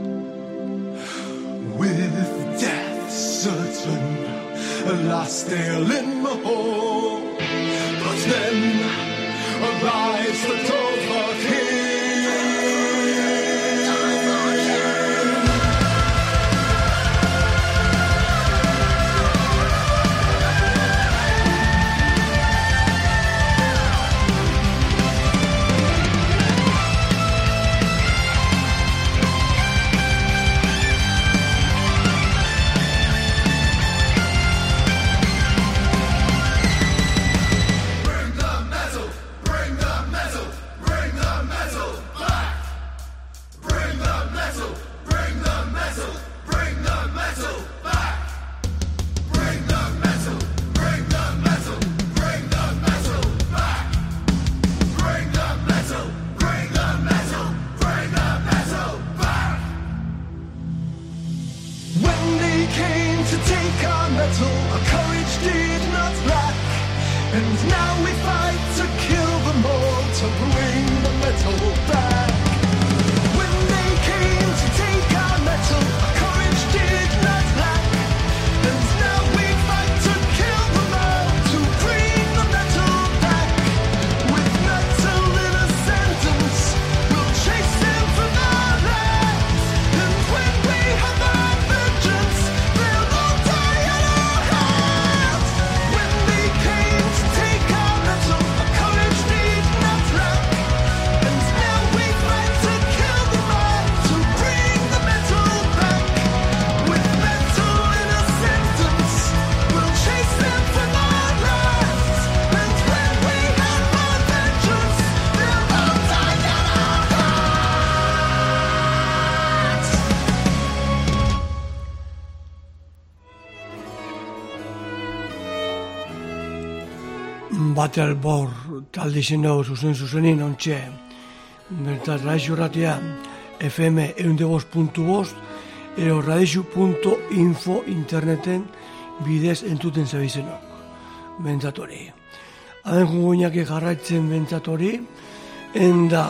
Speaker 9: with death certain, a last nail in the hole. But then arrives the Dover King.
Speaker 3: Battleborn talde izen dugu zuzen zuzenin ontxe bertaz radixu ratia F M ehunde bost puntu bost ero radixu puntu info interneten bidez entuten zabizenok bentzatori haden jungoinak jarraitzen bentzatori enda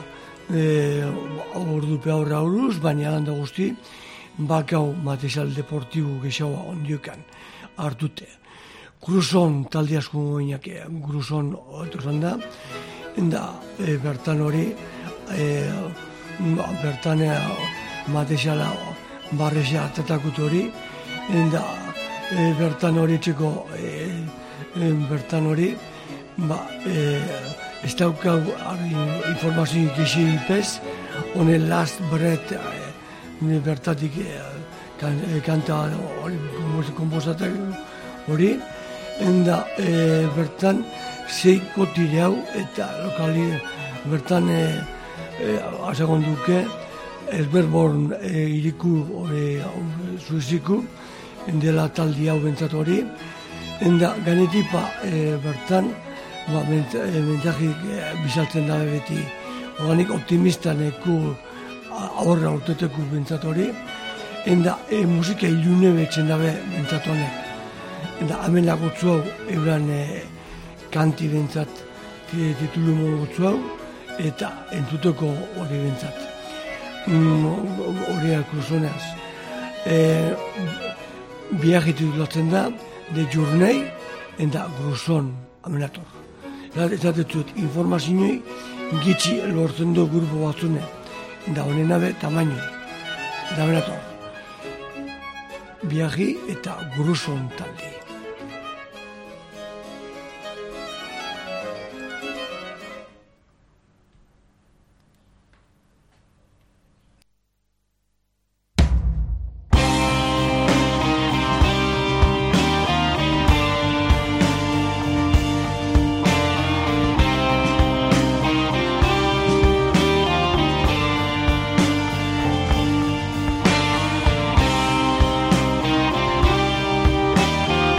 Speaker 3: e, ordupe aurra aurruz baina handa guzti bakau material deportibu gexaua ondiokan hartute Gruson talde asko goinak Gruson otorran da enda e, bertan hori e, bertan e, materiala barrexea atatakut hori enda e, bertan hori txeko e, e, bertan hori ba, e, ez daukau informazio gixi ipez honen last breath e, bertatik e, kan, e, kanta hori komposatak hori enda e, bertan zeiko tire hau eta lokali bertan e, e, azagon duke Elberborn e, iriku e, zuiziku dela taldi hau bentsatu hori enda ganetipa e, bertan ba, ment, e, mentajik e, bizaltzen dabe beti organik optimistan eku aurra urteteku bentsatu hori enda e, musika ilune betzen dabe bentsatu honek eta hemen lagotzu hau euran e, kanti bentsat titulu mogotzu hau eta entuteko hori bentsat hori mm, Grusoneaz e, biagitu dutzen da de Journey eta Gruson amenator eta dut informazioi gitxi lortzen du grupo batzune da honen nabe tamaino da amenator biagi eta Gruson taldi
Speaker 9: Thank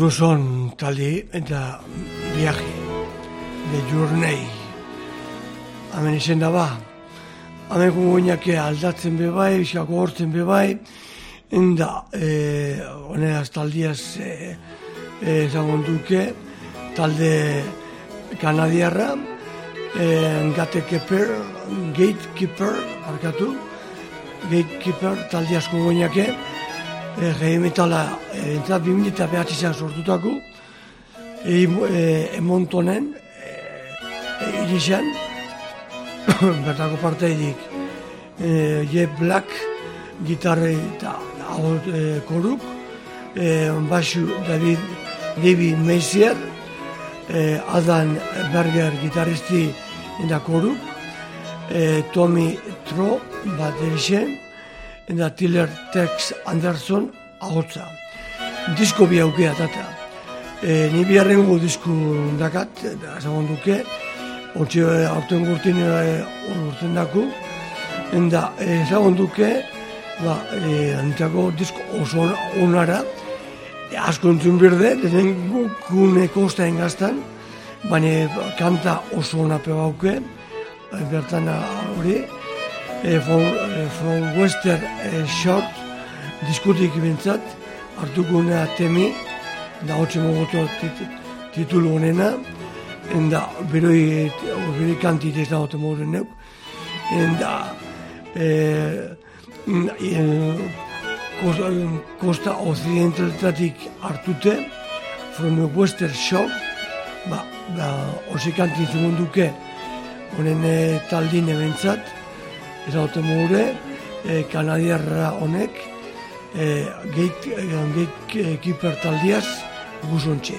Speaker 3: Cruzon talde eta Viaje de Journey. Hemen izen da ba. Hemen guguinak aldatzen bebai, xako hortzen bebai, enda honegaz taldiaz ezagun duke, talde kanadiarra, Gatekeeper, Gatekeeper, arkatu, Gatekeeper talde asko guguinake, gehi metala entzat bimili eta behatzizan sortutako, emontonen, irizan, bertako parteidik, Je Black, gitarre eta koruk, basu David David Messier, Adam Berger gitaristi eta koruk, Tommy Tro baterixen, eta Tiller Tex Anderson ahotza. Disko bi aukea tata. E, ni biharrengo disku dakat, ezagun duke, ontsi aurten gurtin urten daku, eta ezagun duke, ba, e, anitako disko oso onara, e, asko entzun berde, denen gune kostaen gaztan, baina kanta oso ona pegauke, bertan hori, E, from, e, from Western e, Short diskutik bintzat hartukunea temi da hotxe mogoto tit, titulu honena enda beroi beroi kantit ez da hote mogoren neuk enda e, e, kosta, kosta occidentaletatik hartute from Western Short ba, ba hose kantit zumunduke honen e, taldine bintzat ez haute mugure, eh, kanadiarra honek, eh, Gatekeeper taldiaz guzontxe.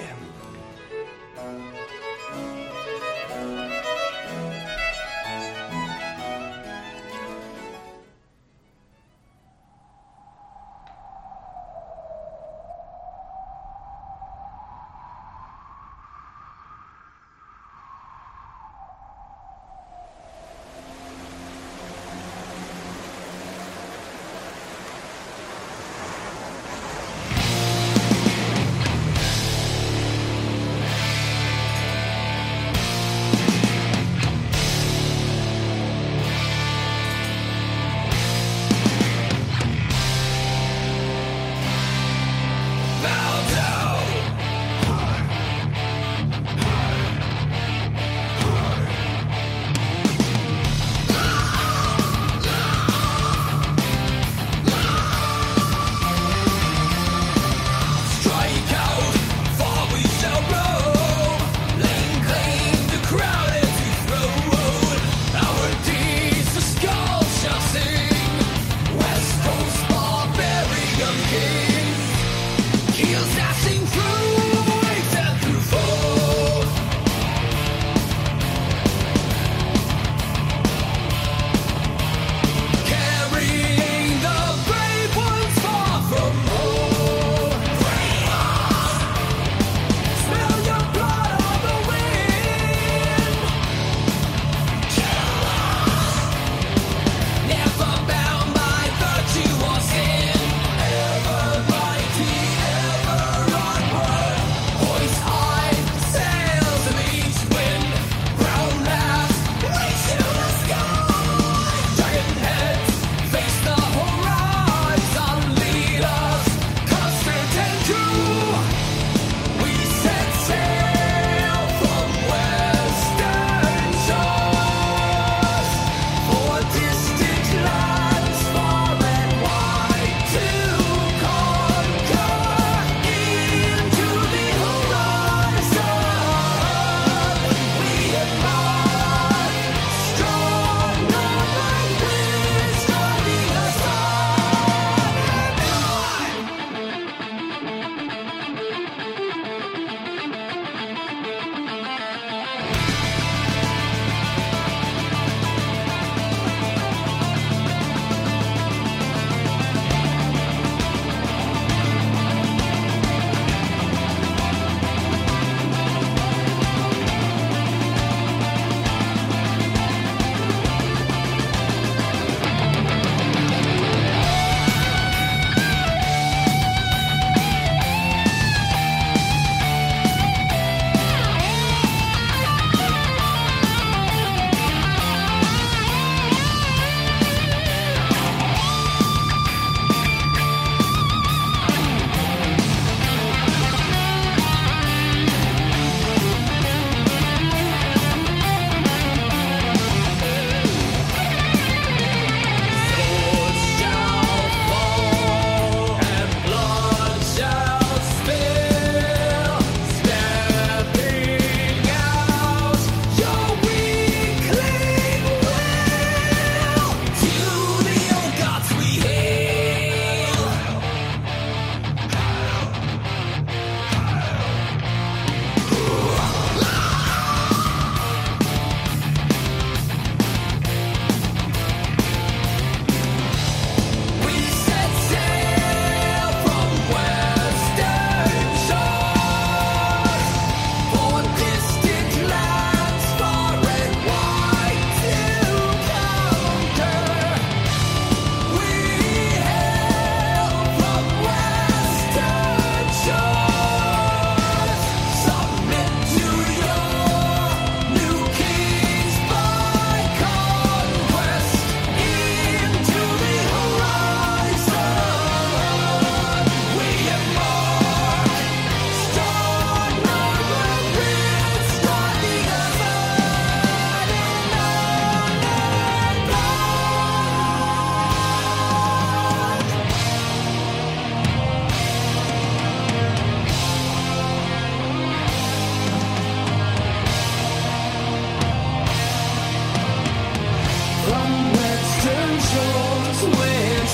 Speaker 5: Ever mighty, ever onward.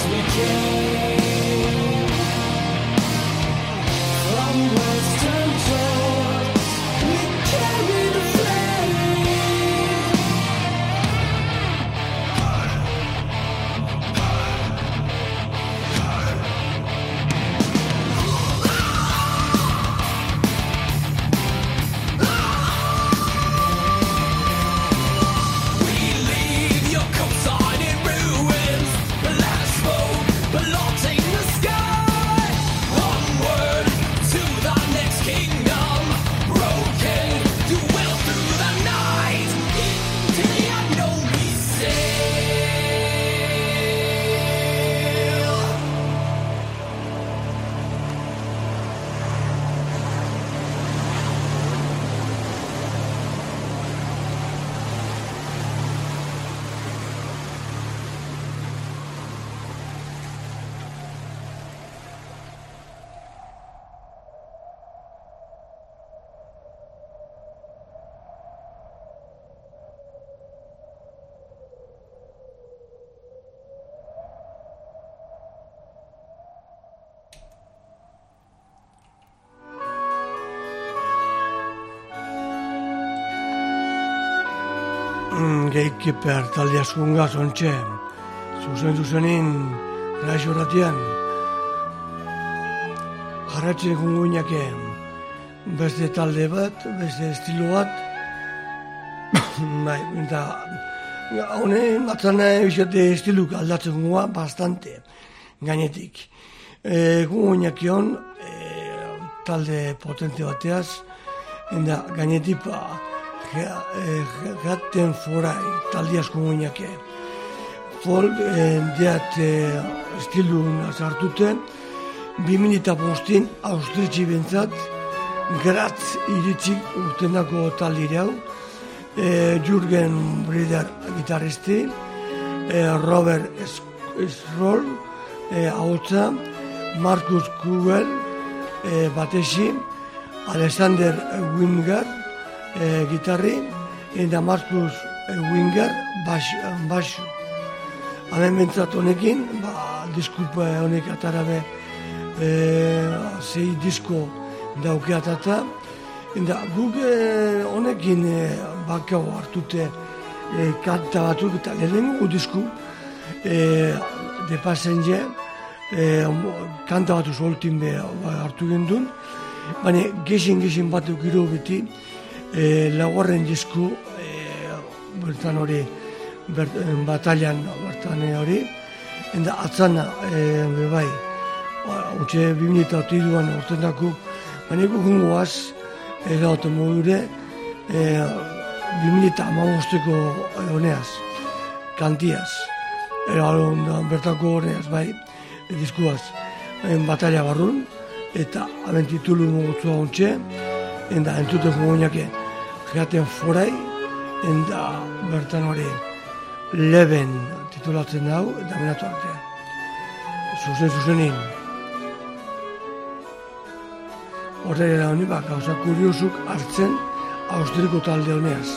Speaker 3: Gatekeeper taldea zunga zontxe, zuzen zuzenin raixo ratian, jarratzen gunguinake, beste talde bat, beste estilo bat, bai, eta honen atzana bizate estiluk aldatzen gunga bastante, gainetik. E, gunguinakion e, talde potente bateaz, eta gainetik pa, gaten forai, taldi asko guinake. Folk deat estilun azartuten, bi minita postin austritzi bentzat, gratz iritzik urtenako taldi hau, Jürgen Brider gitarristi, Robert Sroll ahotsa, Markus Kugel batesi, Alexander Winger E, gitarri, eta Markus e, Winger basu. Hemen bentsat honekin, ba, diskupa honek atarabe e, zei disko dauke atata, eta guk e, honekin e, bakau hartute e, kanta batzuk eta lehenengo disku e, de Passenger e, kanta batuz holtin be hartu gendun, baina gexin-gexin batuk giro beti E, laugarren disku e, bertan hori bert, batalian bertan hori eta atzana e, bebai utxe bimilita otiduan ortendako baina gugungoaz ega otomodure e, bimilita amagosteko honeaz kantiaz era bertako horreaz bai e, diskuaz e, batalia barrun eta aben titulu mogotzua ontxe eta entuten gungoinake Gaten forai, eta bertan hori Leben titulatzen dau, eta menatu arte. Zuzen zuzenin. Horrela honi bak, gauza kuriosuk hartzen austeriko talde honeaz.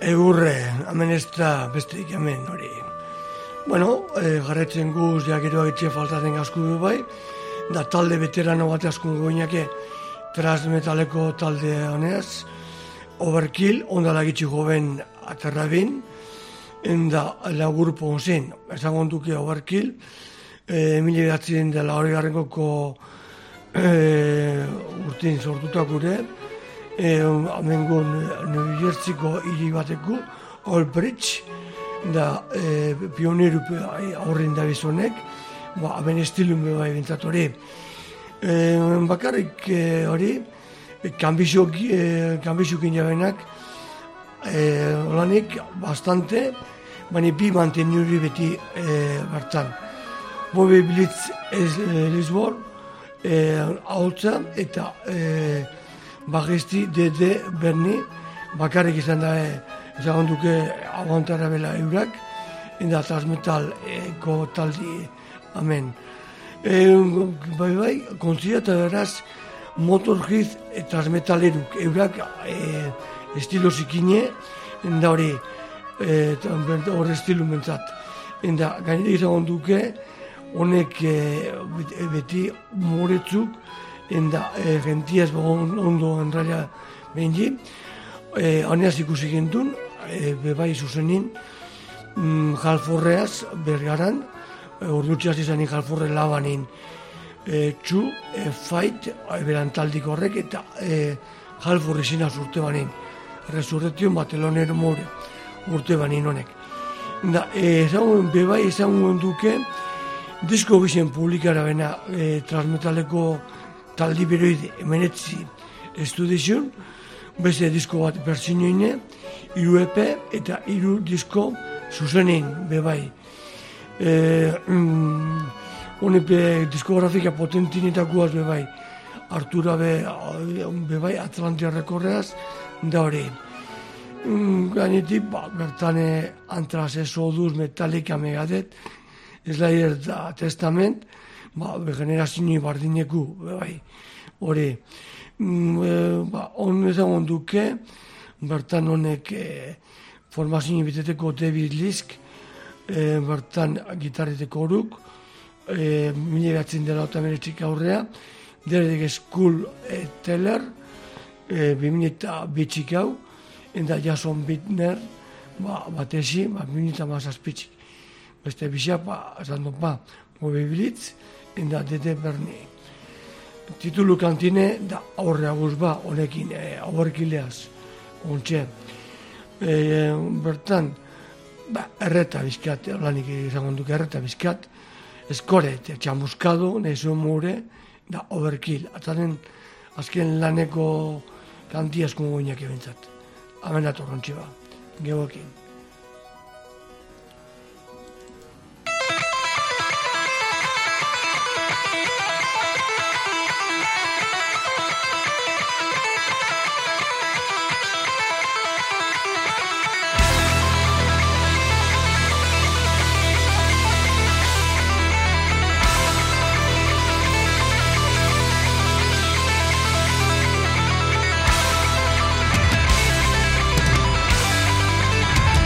Speaker 3: Egurre, hemen ez da besteik hemen hori. Bueno, e, garretzen guz, ja gero etxe faltaten gazku bai, da talde veterano bat askun goinake transmetaleko talde honez, Overkill, ondala gitxi joven aterrabin, enda la grupo onzen, esan duke Overkill, e, mila behatzen dela hori garrenkoko e, urtin sortutak gure, e, amengon New Jerseyko hiri bateko, Old Bridge, da e, pioneru aurrin da bizonek, ba, aben estilun beba ebentzat hori. E, bakarrik e, hori, kanbizuk e, inabenak, e, olanik bastante, baina bi manteniuri beti e, bertan. Bobe Blitz ez e, Lisbon, e, hautza eta e, bagesti dede berni, bakarrik izan da e, ezagun duke aguantara bela eurak, eta transmetaleko taldi, amen. E, bai bai, kontzia eta beraz, Motorhead eta transmetaleruk eurak e, estilo zikine, enda hori, e, hor estilu mentzat. Enda gainera izagun duke, honek e, beti moretzuk, enda e, gentiaz ondo enraia behin ji, e, haneaz ikusi gintun, e, bebai zuzenin, mm, jalforreaz bergaran, e, ordutxeaz izanin jalforre labanin, E, txu, e, fight, e, berantaldik horrek, eta e, jalforri zinaz urte banin. Resurrection bateloner more urte banin honek. Da, e, ezagun, bebai ezagun duke, disko bizen publikara bena e, transmetaleko taldi beroide emenetzi estudizion, beste disko bat berzinioine, iru E P eta iru disko zuzenein, bebai. E, mm, Honepe diskografika potentinetakoaz bebai, Artura be, bebai Atlantia rekorreaz, da hori. Gainetik, ba, bertane Antraz, Exodus, Metallica, Megadeth, Slayer da Testament, ba, generazio bardineku, bebai, hori. Ba, hon ezagun duke, bertan honek e, formazio biteteko David Lisk, e, bertan gitarreteko horuk, E, mila behatzen dela eta meretzik aurrea, Derek School e, Teller, e, bimila eta bitxik hau, eta Jason Bittner, ba, batezi, ba, bimila eta mazazpitzik. Beste bizak, ba, esan dut, ba, Mobe Blitz, eta Dede Berni. Titulu kantine, da aurrea guz ba, honekin, e, Overkilleaz, ontxe. E, bertan, ba, erreta bizkat, lanik izango duk erreta bizkat, Eskoret, txamuskado, nezu mure, da Overkill. Atzaren azken laneko kanti asko goinak ebentzat. Hemen atorrontxe ba, gehoekin.
Speaker 9: Thank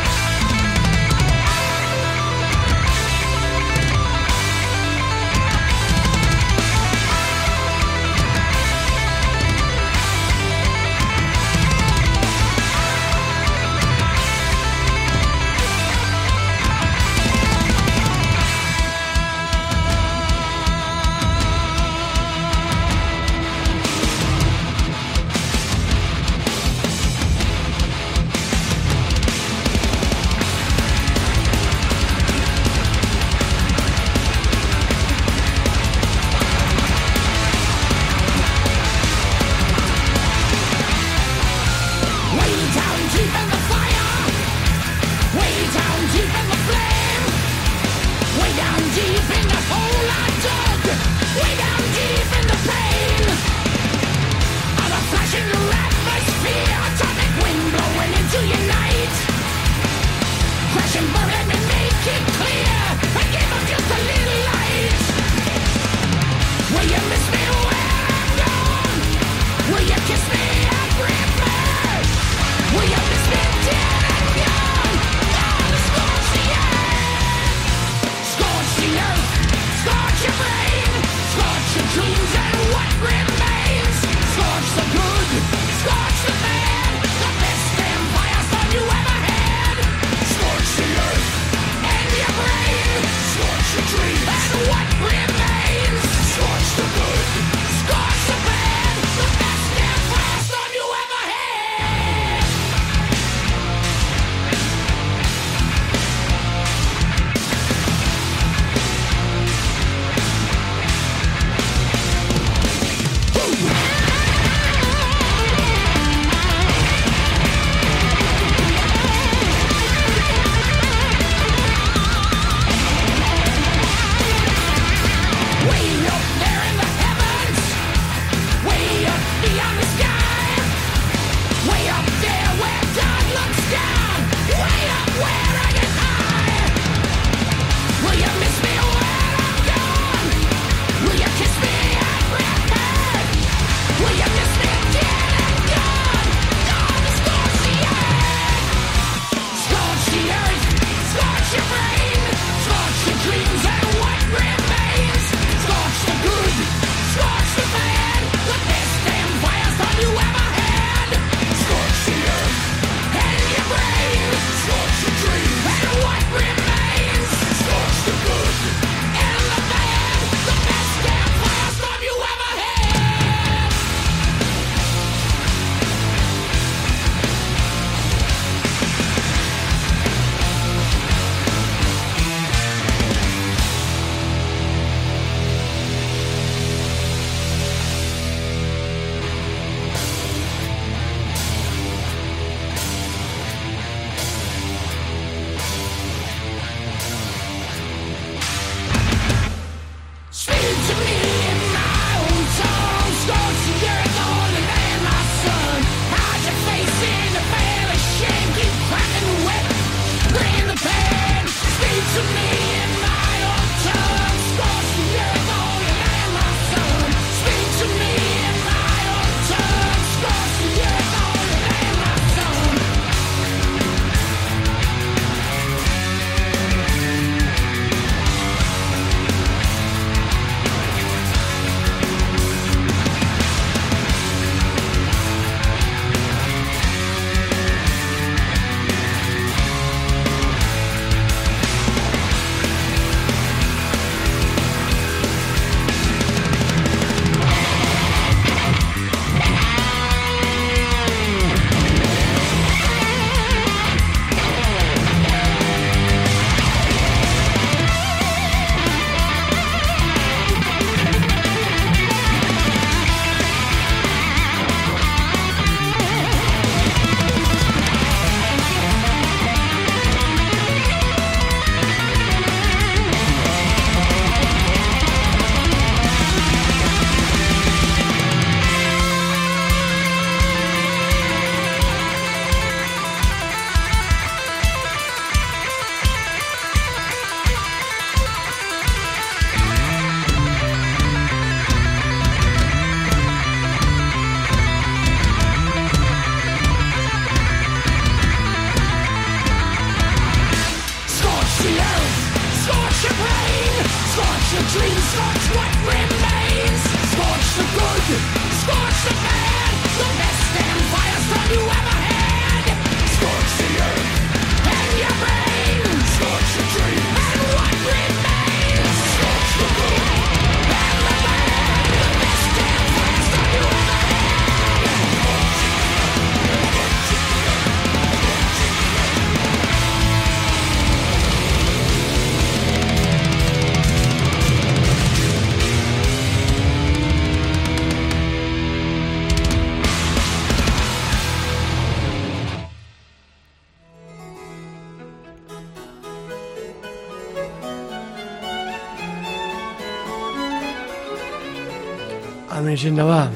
Speaker 3: Hemen izin daba,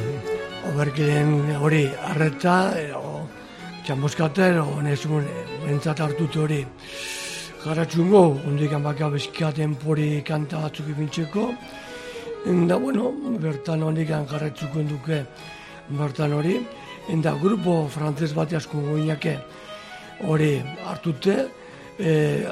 Speaker 3: oberkilen hori arreta, o txamboskater, o nezun bentzat hartut hori jarratxungo, ondikan baka bezkaten pori kanta batzuk ipintzeko. Enda, bueno, bertan ondikan jarratzuko duke bertan hori. Enda, grupo frantzez bat asko goinake hori hartute, e,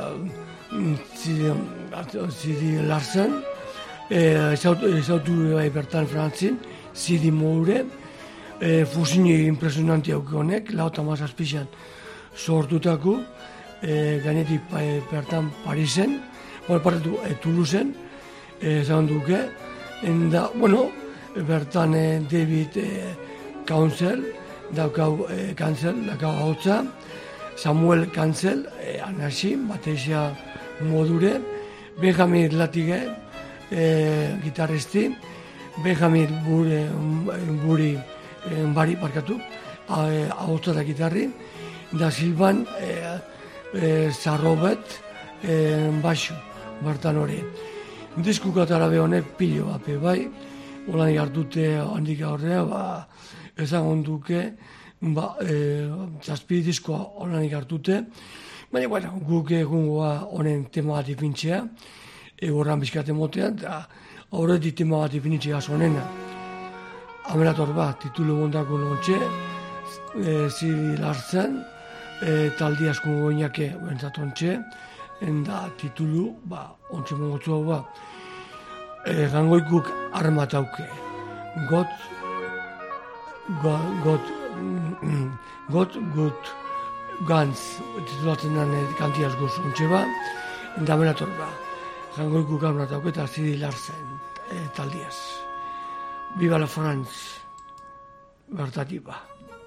Speaker 3: Zidi Larsen, ezautu bai bertan frantzin, Zidi Moure, e, fusini impresionanti hauke honek, lauta mazazpixan sortutako, e, gainetik pa, e, bertan Parisen, bueno, partetu, e, Toulouseen, esan duke, enda, bueno, bertan e, David e, Council, daukau e, Council, daukau hautza, Samuel Council, e, anasi, batesia modure, Benjamin Latige, e, gitarristi, Benjamin Buri, buri e, bari parkatu, hautza da gitarri, da Silvan e, e, Zarrobet e, baixu, bertan hori. Disku katarabe honek pilo bape bai, olanik hartute handik aurrea, ba, ezan onduke, ba, e, zazpi diskoa olanik hartute, baina, bueno, guk egungoa honen tema bat ipintzea, egorran bizkate motean, eta aurretik tema bat ipintzea zonena. Amelator bat, titulu gondako nontxe, e, Zidi Larsen, e, taldi asko goinake bentzat ontxe, enda titulu, ba, ontxe mogotzu hau ba, e, gangoikuk armatauke. Got, got, got, got, got, Gantz, titulatzen den kantiaz goz ontxe ba, enda amelator ba, gangoikuk armatauke eta Zidi Larsen e, taldiaz. Viva la France, bertatik ba.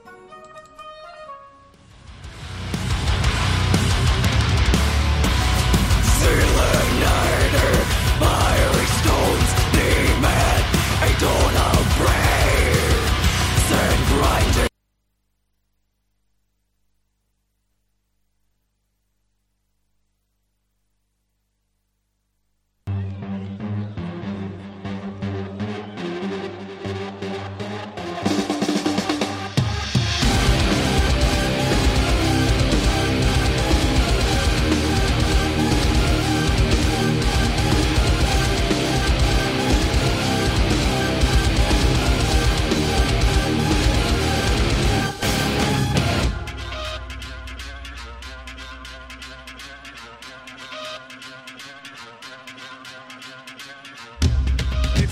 Speaker 5: Illuminated fiery stones, demon, eternal brain, sand grinding.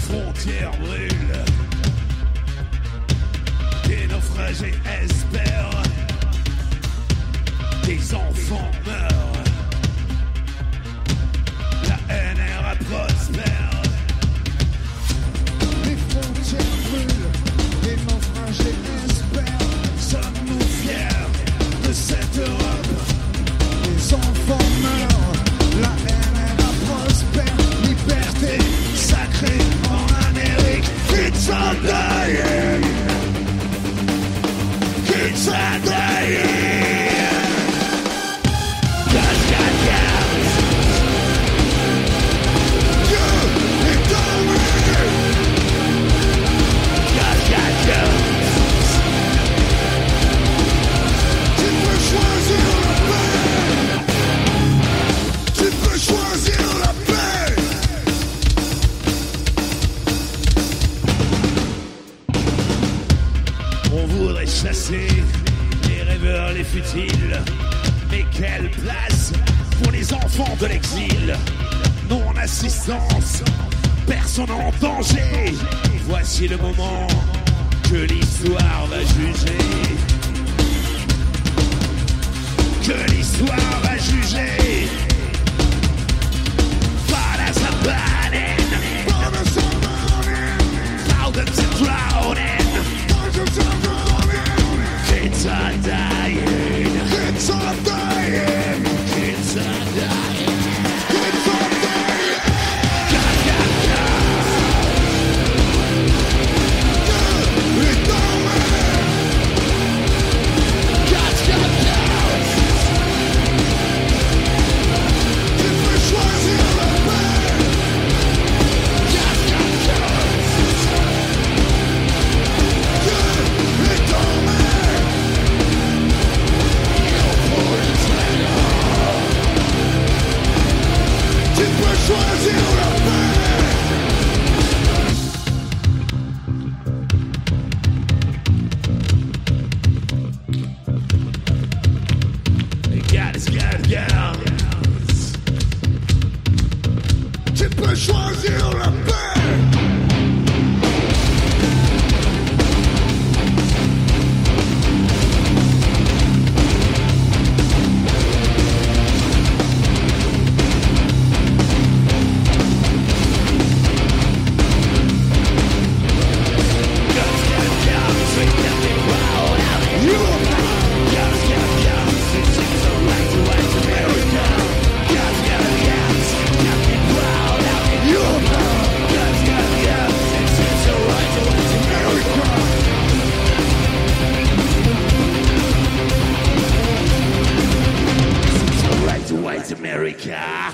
Speaker 9: frontières brûlent. Des naufragés espèrent. Des enfants meurent. La haine est prospère. Les frontières brûlent. Des naufragés espèrent. Sommes-nous fiers de cette Europe? Les enfants meurent. La haine est prospère. Liberté sacrée en Amérique. Kids are dying. Kids are dying. Gas, gas, gas. You, it's over. Gas, gas, gas. Tu peux choisir la paix. Tu peux choisir la paix. On voudrait chasser les rêveurs, les futiles. Mais quelle place pour les enfants de l'exil? Non-assistance, personne en danger. Voici le moment que l'histoire va juger. Que l'histoire va juger. Fathers are burning. Fathers are burning. Thousands are drowning. Thousands are drowning. Kids are dying. Kids are dying. Kids are dying. Kids are dying. God, God, God. Yeah, it's over. God, God, God. Tu peux choisir la paix. God, God, God. Yeah, it's over. Tu peux choisir la paix. Guys, guys, guys. Tu peux choisir la paix. White America.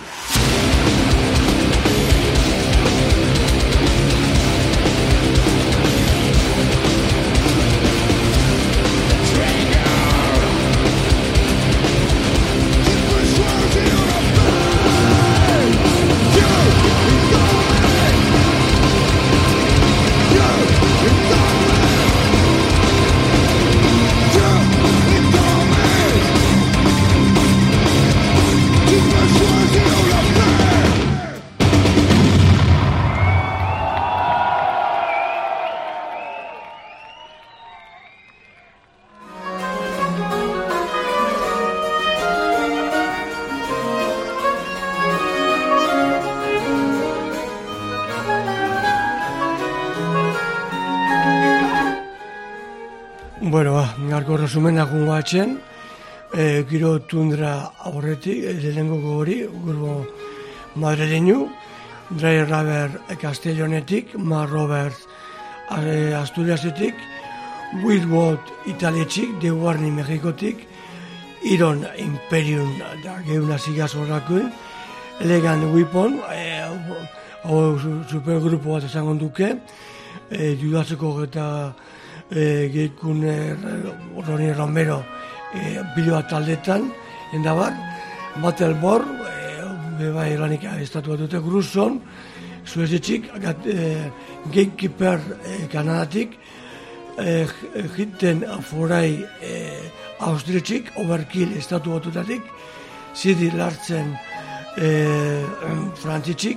Speaker 3: Bueno, ba, garko resumenak guatzen, e, giro tundra aurretik, e, lehenengo hori, grupo madrileño, Dry Rubber Castellonetik, Mark Roberts e, Asturiasetik, Whitwood Italiatik, The Warning Mexikotik, Iron Imperium da geuna sigaz horrakuen, Elegant Weapon, e, hau supergrupo bat esango duke, e, judatzeko eta e, geikun e, Ronnie Romero e, bideo taldetan, endabar, Battleborn, e, beba iranik estatu bat dute, Gruson, Suezetxik, e, Gatekeeper e, Kanadatik, e, Hitten Forai e, Austrietxik, Overkill estatu batutatik, Zidi Lartzen e, Frantzitxik,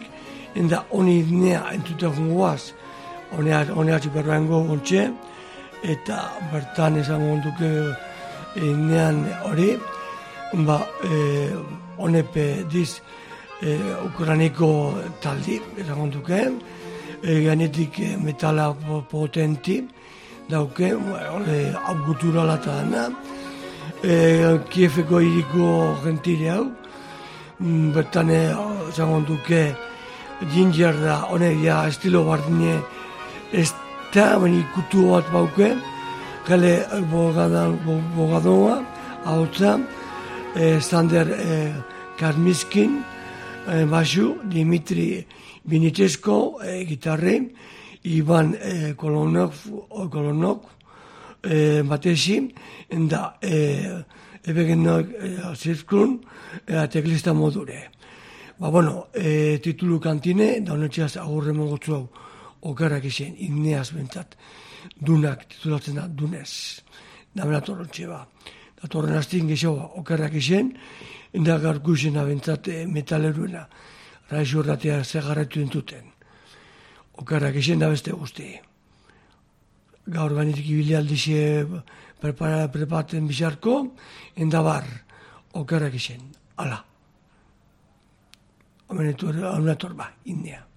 Speaker 3: enda honi idnea entute gungoaz, honi atzi berroengo gontxe, eta bertan esango duke idnean hori, ba, honepe diz ukraniko taldi, esango duke, gainetik metala potenti, dauke, abguturala eta dana, Kiefeko iriko gentile hau, bertan esango duke ginger da, honek ja estilo bardine ez da, baina ikutu bat bauke, gale bogadoa, hautza, Sander Kazmiskin, basu, Dimitri Binitesko, gitarre, Ivan Kolonok, batezi, da ebegenok zirklun, teklista modure. Ba, bueno, titulu kantine, da honetxeaz agurre mogotzu hau, okarrak izan, igneaz bentzat, dunak, titulatzen da, dunez, da bera torrontxe ba. Da torren hastin gehiago, okarrak izan, da garku izan abentzat metaleruena, raizu horratea zegarretu dintuten. Okarrak izan da beste guzti. Gaur gainetik ibili aldixe preparaten bizarko, enda bar, okarrak izan, ala. Hamenetu, hamenetu, ba, India.